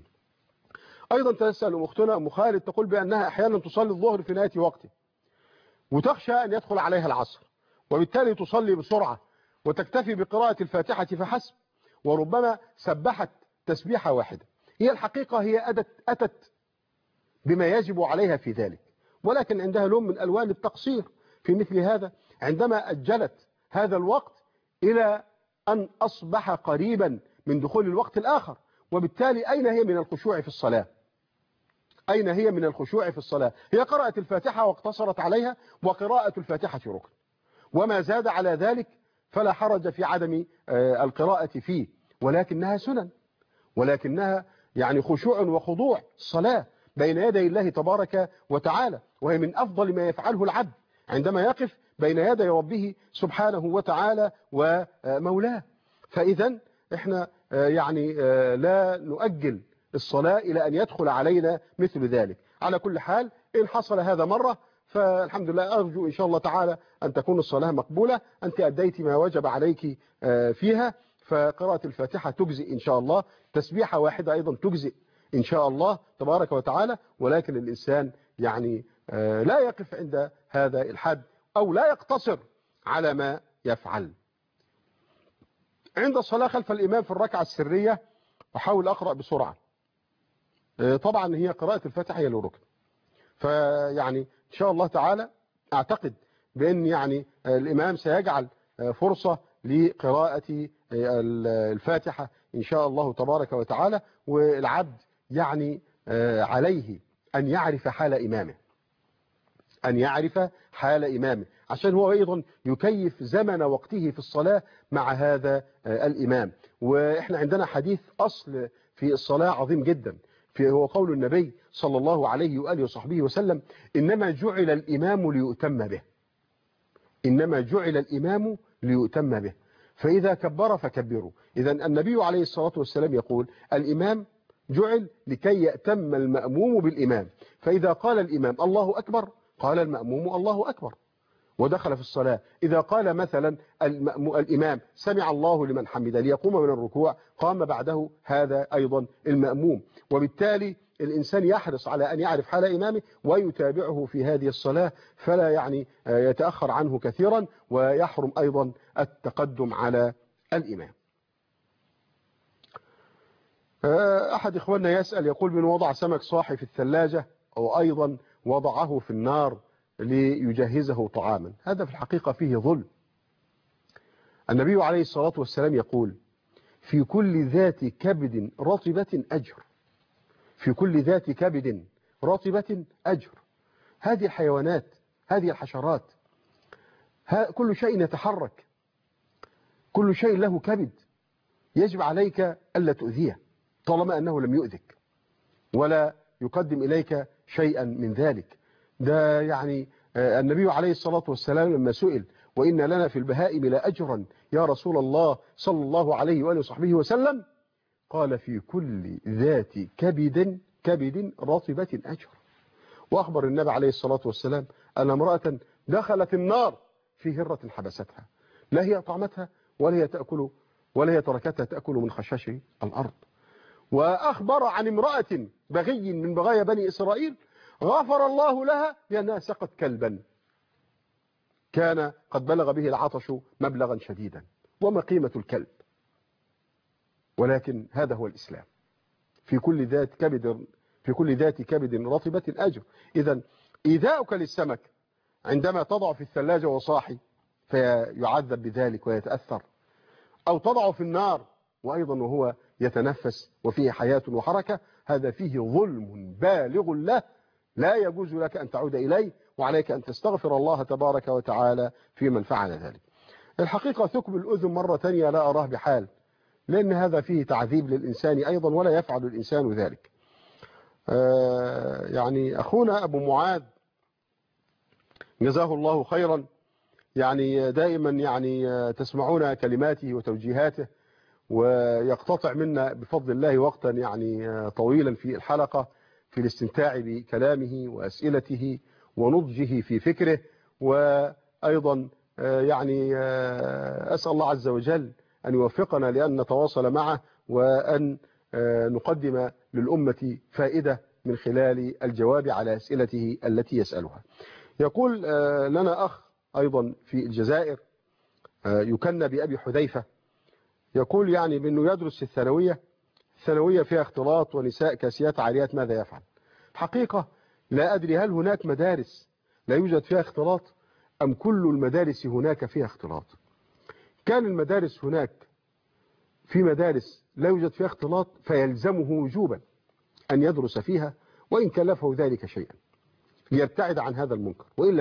أيضا تسأل أختنا أم خالد تقول بأنها أحيانا تصلي الظهر في نهاية وقته وتخشى أن يدخل عليها العصر، وبالتالي تصلي بسرعة وتكتفي بقراءة الفاتحة فحسب، وربما سبحت تسبيحة واحدة. هي الحقيقة هي أتت بما يجب عليها في ذلك، ولكن عندها لون من ألوان التقصير في مثل هذا عندما أجلت هذا الوقت إلى أن أصبح قريبا من دخول الوقت الآخر. وبالتالي أين هي من الخشوع في الصلاة؟ أين هي من الخشوع في الصلاة؟ هي قرأت الفاتحة واقتصرت عليها، وقراءة الفاتحة ركن، وما زاد على ذلك فلا حرج في عدم القراءة فيه، ولكنها سنن، ولكنها يعني خشوع وخضوع الصلاة بين يدي الله تبارك وتعالى، وهي من أفضل ما يفعله العبد عندما يقف بين يدي ربه سبحانه وتعالى ومولاه. فإذا احنا يعني لا نؤجل الصلاة إلى أن يدخل علينا مثل ذلك. على كل حال إن حصل هذا مرة فالحمد لله، أرجو إن شاء الله تعالى أن تكون الصلاة مقبولة. أنت أديت ما وجب عليك فيها، فقراءة الفاتحة تجزئ إن شاء الله، تسبيحة واحدة أيضا تجزئ إن شاء الله تبارك وتعالى. ولكن الإنسان يعني لا يقف عند هذا الحد أو لا يقتصر على ما يفعل. عند الصلاة خلف الإمام في الركعة السرية أحاول أقرأ بسرعة. طبعا هي قراءة الفاتحة هي الركن، فيعني إن شاء الله تعالى أعتقد بأن يعني الإمام سيجعل فرصة لقراءة الفاتحة إن شاء الله تبارك وتعالى. والعبد يعني عليه أن يعرف حال إمامه، أن يعرف حال إمامه عشان هو أيضا يكيف زمن وقته في الصلاة مع هذا الإمام. وإحنا عندنا حديث أصل في الصلاة عظيم جدا، هو قول النبي صلى الله عليه وآله وصحبه وسلم: إنما جعل الإمام ليؤتم به، إنما جعل الإمام ليؤتم به، فإذا كبر فكبروا. إذا النبي عليه الصلاة والسلام يقول الإمام جعل لكي يأتم المأموم بالإمام، فإذا قال الإمام الله أكبر قال المأموم الله أكبر ودخل في الصلاة. إذا قال مثلا الإمام سمع الله لمن حمده ليقوم من الركوع قام بعده هذا أيضا المأموم. وبالتالي الإنسان يحرص على أن يعرف حال إمامه ويتابعه في هذه الصلاة، فلا يعني يتأخر عنه كثيرا ويحرم أيضا التقدم على الإمام. أحد إخواننا يسأل يقول: من وضع سمك صاحي في الثلاجة أو أيضا وضعه في النار ليجهزه طعاما، هذا في الحقيقة فيه ظلم. النبي عليه الصلاة والسلام يقول: في كل ذات كبد رطبة أجر، في كل ذات كبد رطبة أجر. هذه الحيوانات، هذه الحشرات، كل شيء يتحرك، كل شيء له كبد، يجب عليك ألا تؤذيه طالما أنه لم يؤذك ولا يقدم إليك شيئا من ذلك. ده يعني النبي عليه الصلاة والسلام لما سئل: وإن لنا في البهائم لأجرا يا رسول الله صلى الله عليه وآله وصحبه وسلم، قال: في كل ذات كبد رطبة أجر. وأخبر النبي عليه الصلاة والسلام أن امرأة دخلت النار في هرة حبستها، لا هي طعمتها ولا هي تأكل ولا هي تركتها تأكل من خشاش الأرض. وأخبر عن امرأة بغي من بغايا بني إسرائيل غفر الله لها لأنها سقت كلبا كان قد بلغ به العطش مبلغا شديدا. وما قيمة الكلب؟ ولكن هذا هو الإسلام. في كل ذات كبد رطبة أجر. إذا إيذاؤك للسمك عندما تضع في الثلاجة وصاحي فيعذب بذلك ويتأثر، أو تضع في النار وأيضا وهو يتنفس وفيه حياة وحركة، هذا فيه ظلم بالغ له لا يجوز لك أن تعود إليه، وعليك أن تستغفر الله تبارك وتعالى في من فعل ذلك. الحقيقة ثقب الأذن مرة تانية لا أراه بحال، لأن هذا فيه تعذيب للإنسان أيضا ولا يفعل الإنسان ذلك. يعني أخونا أبو معاذ جزاه الله خيرا، يعني دائما يعني تسمعون كلماته وتوجيهاته، ويقتطع منا بفضل الله وقتا يعني طويلا في الحلقة في الاستمتاع بكلامه وأسئلته ونضجه في فكره. وأيضا يعني أسأل الله عز وجل أن يوفقنا لأن نتواصل معه وأن نقدم للأمة فائدة من خلال الجواب على أسئلته التي يسألها. يقول لنا أخ أيضا في الجزائر يكنى بأبي حذيفة، يقول يعني بأنه يدرس الثانوية فيها اختلاط ونساء كاسيات عاريات، ماذا يفعل؟ حقيقة لا أدري هل هناك مدارس لا يوجد فيها اختلاط أم كل المدارس هناك فيها اختلاط. كان المدارس هناك في مدارس لا يوجد فيها اختلاط فيلزمه وجوبا أن يدرس فيها وإن كلفه ذلك شيئا ليبتعد عن هذا المنكر. وإن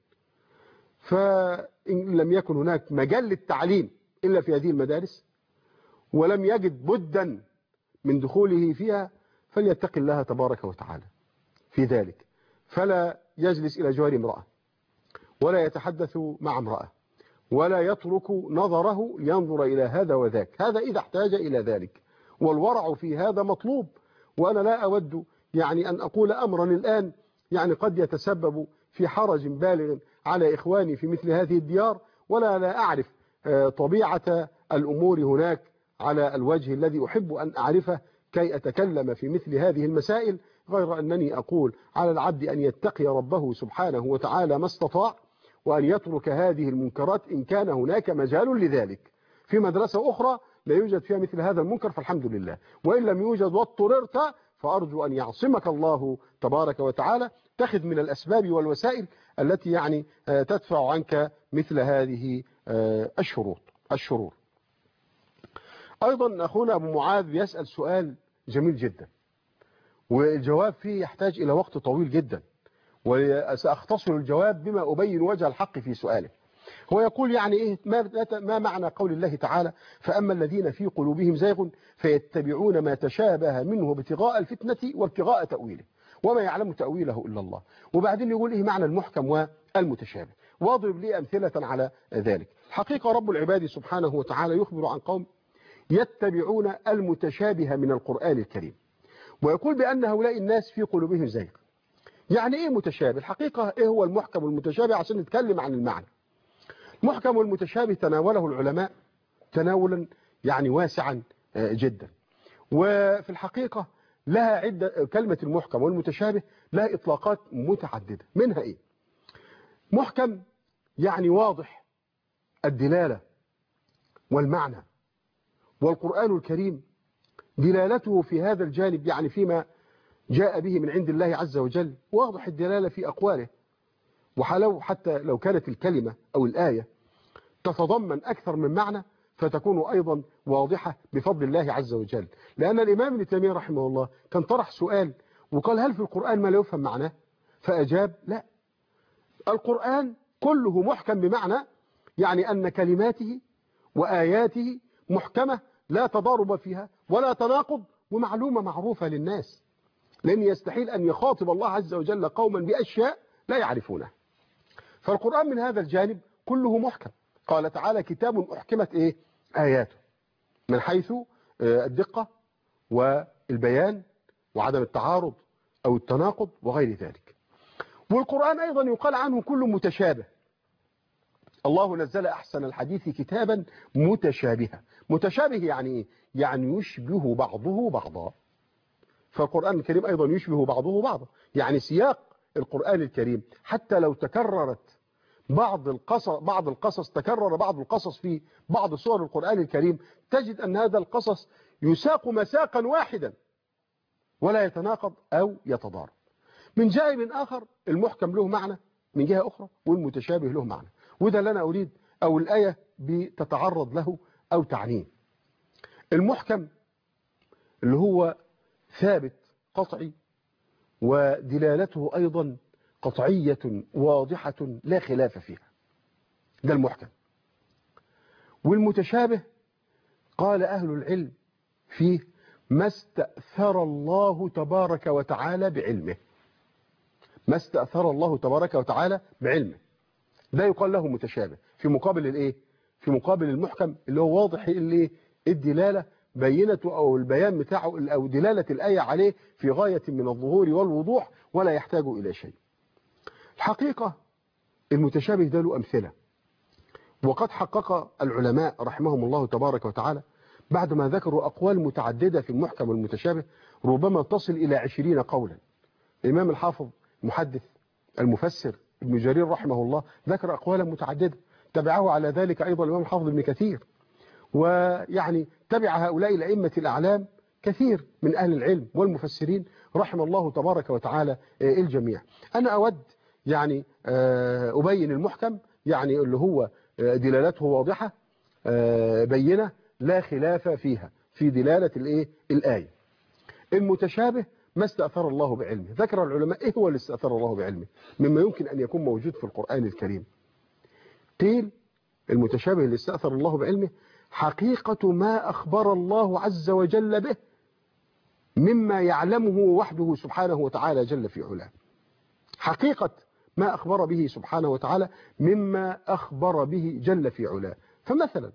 لم يكن هناك مجال للتعليم إلا في هذه المدارس ولم يجد بدا من دخوله فيها فليتقي الله تبارك وتعالى في ذلك، فلا يجلس إلى جوار امرأة ولا يتحدث مع امرأة ولا يترك نظره ينظر إلى هذا وذاك، هذا إذا احتاج إلى ذلك، والورع في هذا مطلوب. وأنا لا أود يعني أن أقول أمرا الآن يعني قد يتسبب في حرج بالغ على إخواني في مثل هذه الديار، ولا لا أعرف طبيعة الأمور هناك على الوجه الذي أحب أن أعرفه كي أتكلم في مثل هذه المسائل، غير أنني أقول على العبد أن يتقي ربه سبحانه وتعالى ما استطاع، وأن يترك هذه المنكرات إن كان هناك مجال لذلك. في مدرسة أخرى لا يوجد فيها مثل هذا المنكر فالحمد لله، وإن لم يوجد واضطررت فأرجو أن يعصمك الله تبارك وتعالى، تأخذ من الأسباب والوسائل التي يعني تدفع عنك مثل هذه الشرور. أيضا أخونا أبو معاذ يسأل سؤال جميل جدا والجواب فيه يحتاج إلى وقت طويل جدا، وسأختصر الجواب بما أبين وجه الحق في سؤاله. هو يقول يعني إيه ما معنى قول الله تعالى فأما الذين في قلوبهم زيغ فيتبعون ما تشابه منه ابتغاء الفتنة وابتغاء تأويله وما يعلم تأويله إلا الله. وبعدين يقول إيه معنى المحكم والمتشابه، واضرب لي أمثلة على ذلك. حقيقة رب العباد سبحانه وتعالى يخبر عن قوم يتبعون المتشابه من القرآن الكريم، ويقول بأن هؤلاء الناس في قلوبهم زيغ. يعني إيه متشابه؟ الحقيقة إيه هو المحكم والمتشابه عشان نتكلم عن المعنى. المحكم والمتشابه تناوله العلماء تناولا يعني واسعا جدا، وفي الحقيقة لها عدة. كلمة المحكم والمتشابه لها إطلاقات متعددة، منها إيه؟ محكم يعني واضح الدلالة والمعنى، والقرآن الكريم دلالته في هذا الجانب يعني فيما جاء به من عند الله عز وجل واضح الدلالة في أقواله، حتى لو كانت الكلمة أو الآية تتضمن أكثر من معنى فتكون أيضا واضحة بفضل الله عز وجل. لأن الإمام ابن تيمية رحمه الله كان طرح سؤال وقال هل في القرآن ما لا يفهم معناه؟ فأجاب لا، القرآن كله محكم بمعنى يعني أن كلماته وآياته محكمة لا تضارب فيها ولا تناقض، ومعلومة معروفة للناس، لأن يستحيل أن يخاطب الله عز وجل قوما بأشياء لا يعرفونها. فالقرآن من هذا الجانب كله محكم. قال تعالى كتاب أحكمت إيه؟ آياته، من حيث الدقة والبيان وعدم التعارض أو التناقض وغير ذلك. والقرآن أيضا يقال عنه كله متشابه. الله نزل أحسن الحديث كتابا متشابها. متشابه يعني إيه؟ يعني يشبه بعضه بعضا. فالقرآن الكريم أيضا يشبه بعضه بعضا. يعني سياق القرآن الكريم حتى لو تكررت بعض القصص تكرر بعض القصص في بعض سور القرآن الكريم، تجد أن هذا القصص يساق مساقا واحدا ولا يتناقض أو يتضارب. من جانب آخر المحكم له معنى من جهة أخرى والمتشابه له معنى، وده اللي أنا أريد أو الآية بتتعرض له أو تعنيه. المحكم اللي هو ثابت قطعي ودلالته أيضا قطعية واضحة لا خلاف فيها، ده المحكم. والمتشابه قال أهل العلم فيه ما استأثر الله تبارك وتعالى بعلمه، ما استأثر الله تبارك وتعالى بعلمه، ده يقال له متشابه في مقابل الايه؟ في مقابل المحكم اللي هو واضح اللي الدلالة بينته أو البيان بتاعه أو دلالة الآية عليه في غاية من الظهور والوضوح ولا يحتاج إلى شيء. الحقيقة المتشابه ده له أمثلة، وقد حقق العلماء رحمهم الله تبارك وتعالى بعد ما ذكروا أقوال متعددة في المحكم والمتشابه ربما تصل إلى 20 قولا. الإمام الحافظ محدث المفسر ابن جرير رحمه الله ذكر أقوالا متعددة، تبعه على ذلك أيضا الإمام الحافظ ابن كثير، ويعني تبع هؤلاء الأئمة الأعلام كثير من أهل العلم والمفسرين رحم الله تبارك وتعالى الجميع. أنا أود يعني أبين المحكم يعني اللي هو دلالته واضحة بينة لا خلاف فيها في دلالة الآية. المتشابه ما استأثر الله بعلمه. ذكر العلماء إيه هو اللي استأثر الله بعلمه مما يمكن أن يكون موجود في القرآن الكريم. قيل المتشابه اللي استأثر الله بعلمه حقيقة ما أخبر الله عز وجل به مما يعلمه وحده سبحانه وتعالى جل في علاه. حقيقة ما أخبر به سبحانه وتعالى مما أخبر به جل في علاه. فمثلا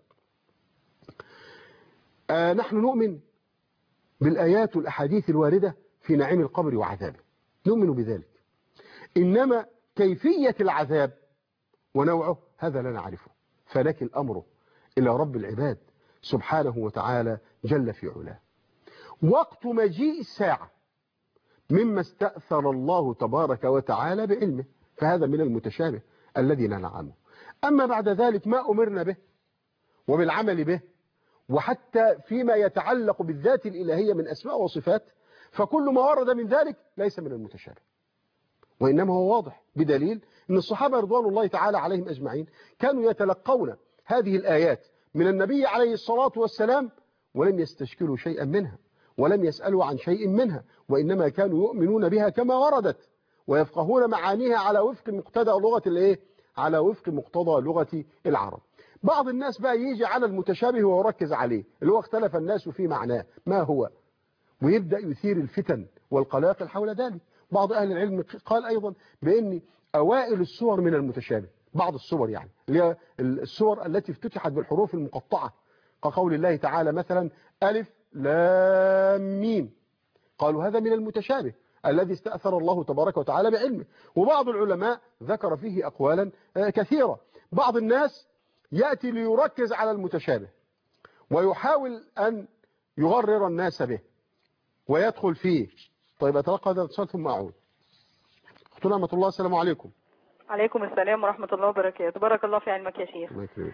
نحن نؤمن بالآيات والأحاديث الواردة في نعيم القبر وعذابه، نؤمن بذلك، إنما كيفية العذاب ونوعه هذا لا نعرفه، فلك الأمر إلى رب العباد سبحانه وتعالى جل في علاه. وقت مجيء الساعة مما استأثر الله تبارك وتعالى بعلمه، فهذا من المتشابه الذي لا نعلمه. أما بعد ذلك ما أمرنا به وبالعمل به وحتى فيما يتعلق بالذات الإلهية من أسماء وصفات، فكل ما ورد من ذلك ليس من المتشابه، وإنما هو واضح، بدليل أن الصحابة رضوان الله تعالى عليهم أجمعين كانوا يتلقون هذه الآيات من النبي عليه الصلاة والسلام ولم يستشكلوا شيئا منها ولم يسألوا عن شيء منها، وإنما كانوا يؤمنون بها كما وردت ويفقهون معانيها على وفق مقتضى لغة على وفق مقتضى لغة العرب. بعض الناس بقى يجي على المتشابه ويركز عليه اللي هو اختلف الناس في معناه ما هو، ويبدأ يثير الفتن والقلاقل حول ذلك. بعض أهل العلم قال أيضا بأن أوائل السور من المتشابه، بعض السور يعني اللي هي السور التي افتتحت بالحروف المقطعة كقول الله تعالى مثلا ألف لام ميم، قالوا هذا من المتشابه الذي استأثر الله تبارك وتعالى بعلمه. وبعض العلماء ذكر فيه أقوالا كثيرة. بعض الناس يأتي ليركز على المتشابه ويحاول أن يغرر الناس به ويدخل فيه. طيب أتلقى هذا الاتصال ثم أعود. أختنا رحمة الله، السلام عليكم. عليكم السلام ورحمة الله وبركاته. بارك الله في علمك يا شيخ.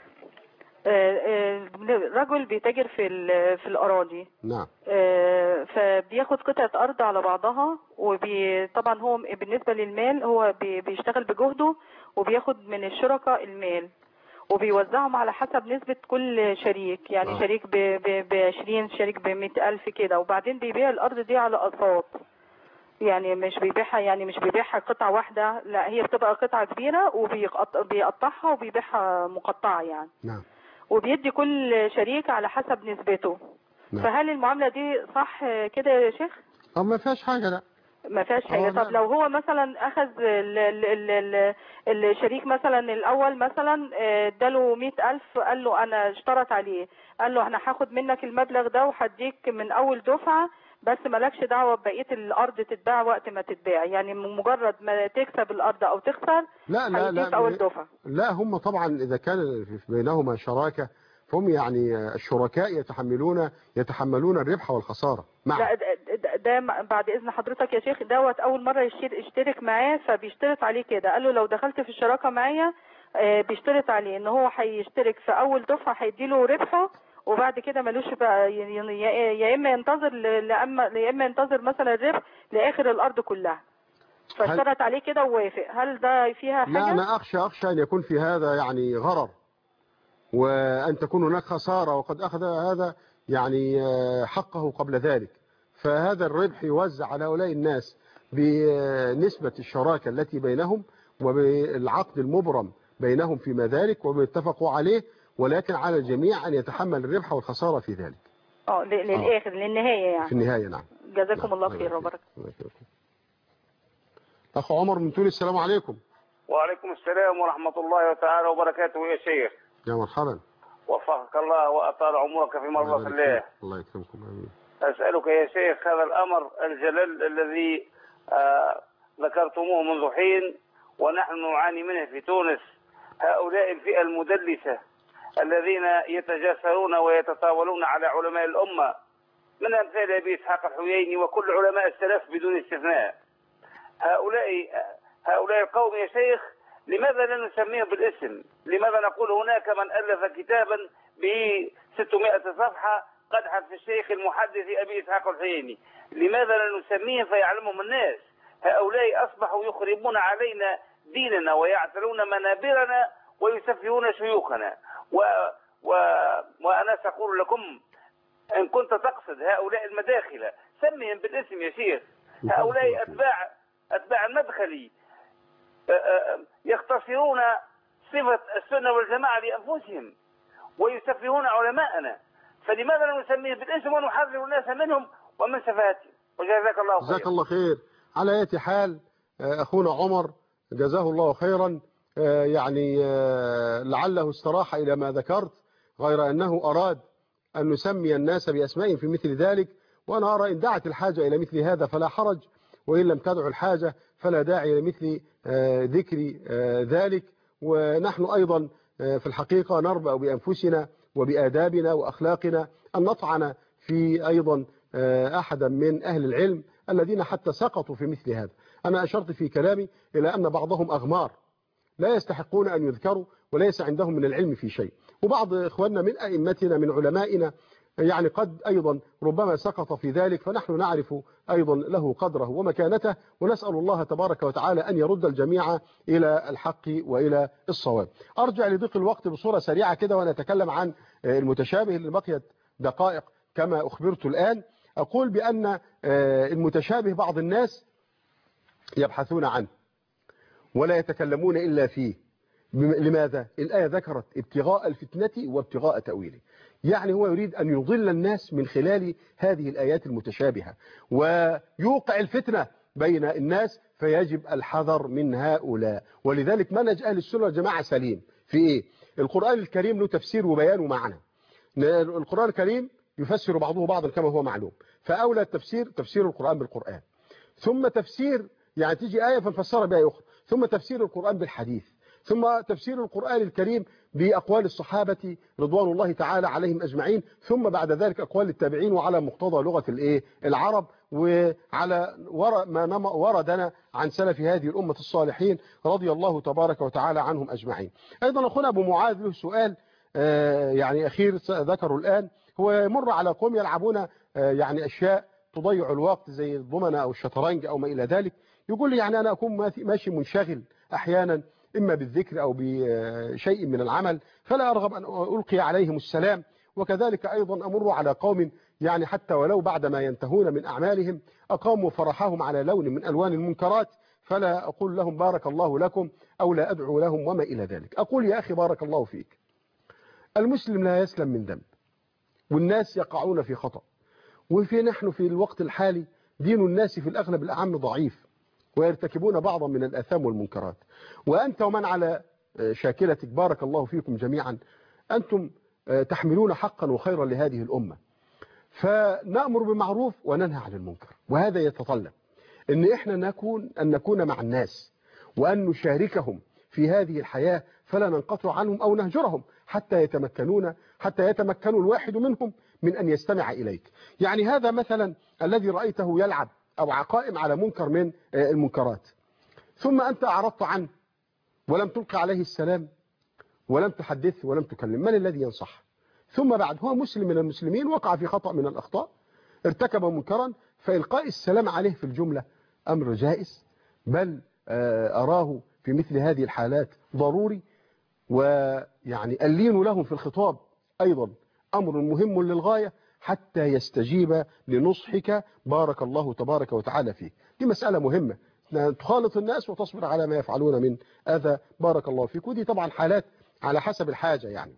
رجل بيتاجر في الأراضي. نعم. فبياخد قطعة أرض على بعضها، وطبعا هو بالنسبة للمال هو بيشتغل بجهده وبياخد من الشركاء المال وبيوزعهم على حسب نسبة كل شريك، يعني شريك ب20، شريك ب100,000 كده، وبعدين بيبيع الأرض دي على أقساط، يعني مش بيبيعها قطعة واحدة، لا هي بتبقى قطعة كبيرة وبيقطعها وبيبيعها مقطعة يعني. نعم. وبيدي كل شريك على حسب نسبته. نعم. فهل المعاملة دي صح كده يا شيخ؟ ما فيهاش حاجة. لا ما فيهاش حاجة. طب لو هو مثلا أخذ الشريك مثلا الأول مثلا اداله 100,000، قال له أنا اشترط عليه، قال له أنا هاخد منك المبلغ ده وهديك من أول دفعة، بس مالكش دعوة ببقية الأرض تتباع وقت ما تتباع، يعني مجرد ما تكسب الأرض أو تخسر هيديك أول دفعة. لا هم طبعا إذا كان بينهما شراكة فهم يعني الشركاء يتحملون الربح والخسارة. لا ده بعد اذن حضرتك يا شيخ دوت اول مره يشترك معاه، فبيشترط عليه كده، قال له لو دخلت في الشراكه معايا بيشترط عليه ان هو هيشترك في اول دفعه هيديله ربحه، وبعد كده ملوش بقى يا اما ينتظر يا اما ينتظر مثلا الربح لاخر الارض كلها. فاشترط عليه كده ووافق. هل ده فيها حاجه؟ لا، انا اخشى ان يكون في هذا يعني غرر، وان تكون هناك خساره، وقد اخذ هذا يعني حقه قبل ذلك. فهذا الربح يوزع على هؤلاء الناس بنسبة الشراكة التي بينهم وبالعقد المبرم بينهم فيما ذلك وبيتفقوا عليه، ولكن على الجميع أن يتحمل الربح والخسارة في ذلك. للآخر للنهاية يعني. في النهاية نعم. جزاكم الله خير وبركة. أخ عمر من تونس، السلام عليكم. وعليكم السلام ورحمة الله تعالى وبركاته يا شيخ. يا مرحبا. وفقك الله وأطال عمرك في مرضى الله. الله يكرمكم. آمين. أسألك يا شيخ، هذا الأمر الجلل الذي ذكرتموه منذ حين ونحن نعاني منه في تونس، هؤلاء الفئة المدلسة الذين يتجاسرون ويتطاولون على علماء الأمة من أمثال أبي إسحاق الحويني وكل علماء السلف بدون استثناء. هؤلاء القوم يا شيخ لماذا لا نسميهم بالاسم؟ لماذا نقول هناك من ألف كتابا ب 600 صفحة قدحا في الشيخ المحدث أبي إسحاق الحويني؟ لماذا لا نسميهم فيعلمهم الناس؟ هؤلاء أصبحوا يخربون علينا ديننا ويعتلون منابرنا ويسفهون شيوخنا. وأنا سأقول لكم إن كنت تقصد هؤلاء المداخلة سميهم بالاسم يا شيخ. هؤلاء أتباع المدخلي يختصرون صفة السنة والجماعة لأنفسهم ويسفهون علماءنا، فلماذا لا نسميهم بالاسم ونحذر الناس منهم ومن سفهاتهم؟ وجزاك الله خير. جزاك الله خير. على أي حال أخونا عمر جزاه الله خيرا، يعني لعله استراح إلى ما ذكرت، غير أنه أراد أن نسمي الناس بأسماء في مثل ذلك، وأنا أرى إن دعت الحاجة إلى مثل هذا فلا حرج، وإن لم تدع الحاجة فلا داعي لمثل ذكر ذلك. ونحن أيضا في الحقيقة نربأ بأنفسنا وبآدابنا وأخلاقنا أن نطعن في أيضا أحدا من أهل العلم الذين حتى سقطوا في مثل هذا. أنا أشرت في كلامي إلى أن بعضهم أغمار لا يستحقون أن يذكروا وليس عندهم من العلم في شيء، وبعض إخواننا من أئمتنا من علمائنا يعني قد أيضا ربما سقط في ذلك، فنحن نعرف أيضا له قدره ومكانته، ونسأل الله تبارك وتعالى أن يرد الجميع إلى الحق وإلى الصواب. أرجع لضيق الوقت بصورة سريعة كده ونتكلم عن المتشابه اللي بقيت دقائق كما أخبرت الآن. أقول بأن المتشابه بعض الناس يبحثون عنه ولا يتكلمون إلا فيه. لماذا؟ الآية ذكرت ابتغاء الفتنة وابتغاء تأويله، يعني هو يريد أن يضل الناس من خلال هذه الآيات المتشابهة ويوقع الفتنة بين الناس، فيجب الحذر من هؤلاء. ولذلك منهج أهل السنة والجماعة سليم في إيه؟ القرآن الكريم له تفسير وبيان ومعنى. القرآن الكريم يفسر بعضه بعضا كما هو معلوم، فأولى التفسير تفسير القرآن بالقرآن، ثم تفسير يعني تيجي آية فنفسرها بآية أخرى، ثم تفسير القرآن بالحديث، ثم تفسير القرآن الكريم بأقوال الصحابة رضوان الله تعالى عليهم أجمعين، ثم بعد ذلك أقوال التابعين وعلى مقتضى لغة العرب وعلى ما وردنا عن سلف هذه الأمة الصالحين رضي الله تبارك وتعالى عنهم أجمعين. أيضا أخونا أبو معاذ له سؤال يعني أخير ذكروا الآن، هو يمر على قوم يلعبون يعني أشياء تضيع الوقت زي الضمنة أو الشطرنج أو ما إلى ذلك. يقول لي يعني أنا أكون ماشي منشغل أحيانا إما بالذكر أو بشيء من العمل، فلا أرغب أن ألقي عليهم السلام، وكذلك أيضا أمر على قوم يعني حتى ولو بعد ما ينتهون من أعمالهم أقاموا فرحهم على لون من ألوان المنكرات، فلا أقول لهم بارك الله لكم أو لا أدعو لهم وما إلى ذلك. أقول يا أخي بارك الله فيك، المسلم لا يسلم من ذنب، والناس يقعون في خطأ، نحن في الوقت الحالي دين الناس في الأغلب الأعم ضعيف ويرتكبون بعضا من الآثام والمنكرات، وأنت ومن على شاكلتك بارك الله فيكم جميعا أنتم تحملون حقا وخيرا لهذه الأمة، فنأمر بالمعروف وننهى عن المنكر، وهذا يتطلب أن إحنا نكون مع الناس وأن نشاركهم في هذه الحياة، فلا ننقطع عنهم أو نهجرهم حتى يتمكنوا الواحد منهم من أن يستمع إليك. يعني هذا مثلا الذي رأيته يلعب أو قائم على منكر من المنكرات، ثم أنت أعرضت عنه ولم تلقي عليه السلام ولم تحدث ولم تكلم، من الذي ينصح؟ ثم بعد هو مسلم من المسلمين، وقع في خطأ من الأخطاء، ارتكب منكرا، فإلقاء السلام عليه في الجملة أمر جائز، بل أراه في مثل هذه الحالات ضروري. ويعني اللين لهم في الخطاب أيضا أمر مهم للغاية حتى يستجيب لنصحك بارك الله تبارك وتعالى فيه. دي مسألة مهمة، تخالط الناس وتصبر على ما يفعلون من أذى بارك الله فيك. ودي طبعا حالات على حسب الحاجة يعني.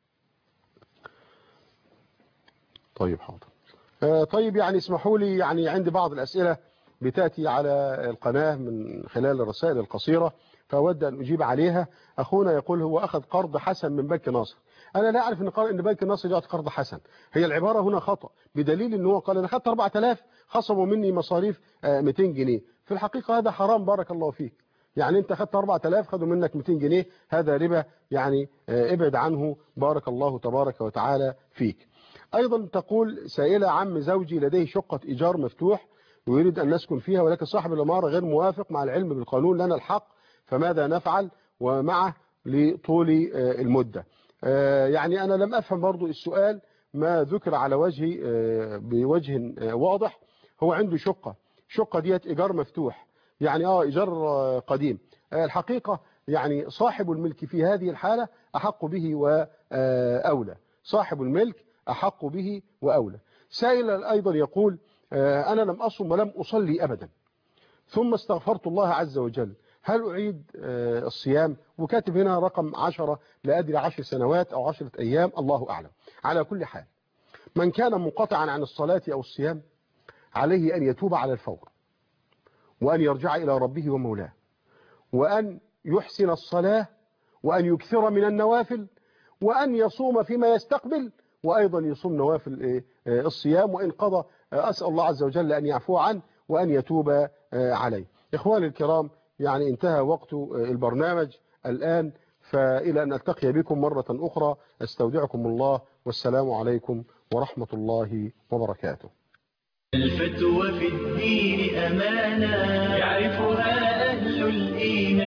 طيب حاضر. طيب يعني اسمحوا لي، يعني عندي بعض الأسئلة بتأتي على القناة من خلال الرسائل القصيرة، فأود أن أجيب عليها. أخونا يقول هو أخذ قرض حسن من بنك ناصر. أنا لا أعرف إن بنك ناصر يعطي قرض حسن، هي العبارة هنا خطأ، بدليل إن هو قال أنا أخذت 4000 خصموا مني مصاريف 200 جنيه. في الحقيقة هذا حرام بارك الله فيك. يعني أنت أخذت 4000 خدوا منك 200 جنيه، هذا ربا، يعني ابعد عنه بارك الله تبارك وتعالى فيك. أيضا تقول سائلة عم زوجي لديه شقة إيجار مفتوح ويريد أن نسكن فيها، ولكن صاحب العمارة غير موافق مع العلم بالقانون لنا الحق، فماذا نفعل ومعه لطول المدة؟ يعني أنا لم أفهم برضو السؤال ما ذكر على بوجه واضح. هو عنده شقة ديت إيجار مفتوح، يعني إيجار قديم. الحقيقة يعني صاحب الملك في هذه الحالة أحق به وأولى، صاحب الملك أحق به وأولى. سائل أيضا يقول أنا لم أصم ولم أصلي أبدا، ثم استغفرت الله عز وجل، هل أعيد الصيام؟ وكاتب هنا رقم 10 لا أدري 10 سنوات أو 10 أيام، الله أعلم. على كل حال من كان منقطعا عن الصلاة أو الصيام عليه أن يتوب على الفور، وأن يرجع إلى ربه ومولاه، وأن يحسن الصلاة، وأن يكثر من النوافل، وأن يصوم فيما يستقبل، وأيضا يصوم نوافل الصيام، وإن قضى أسأل الله عز وجل أن يعفو عنه وأن يتوب عليه. إخواني الكرام، يعني انتهى وقت البرنامج الآن، فإلى أن ألتقي بكم مرة أخرى أستودعكم الله، والسلام عليكم ورحمة الله وبركاته. الفتوى في الدين أمانة يعرفها أهل الإيمان.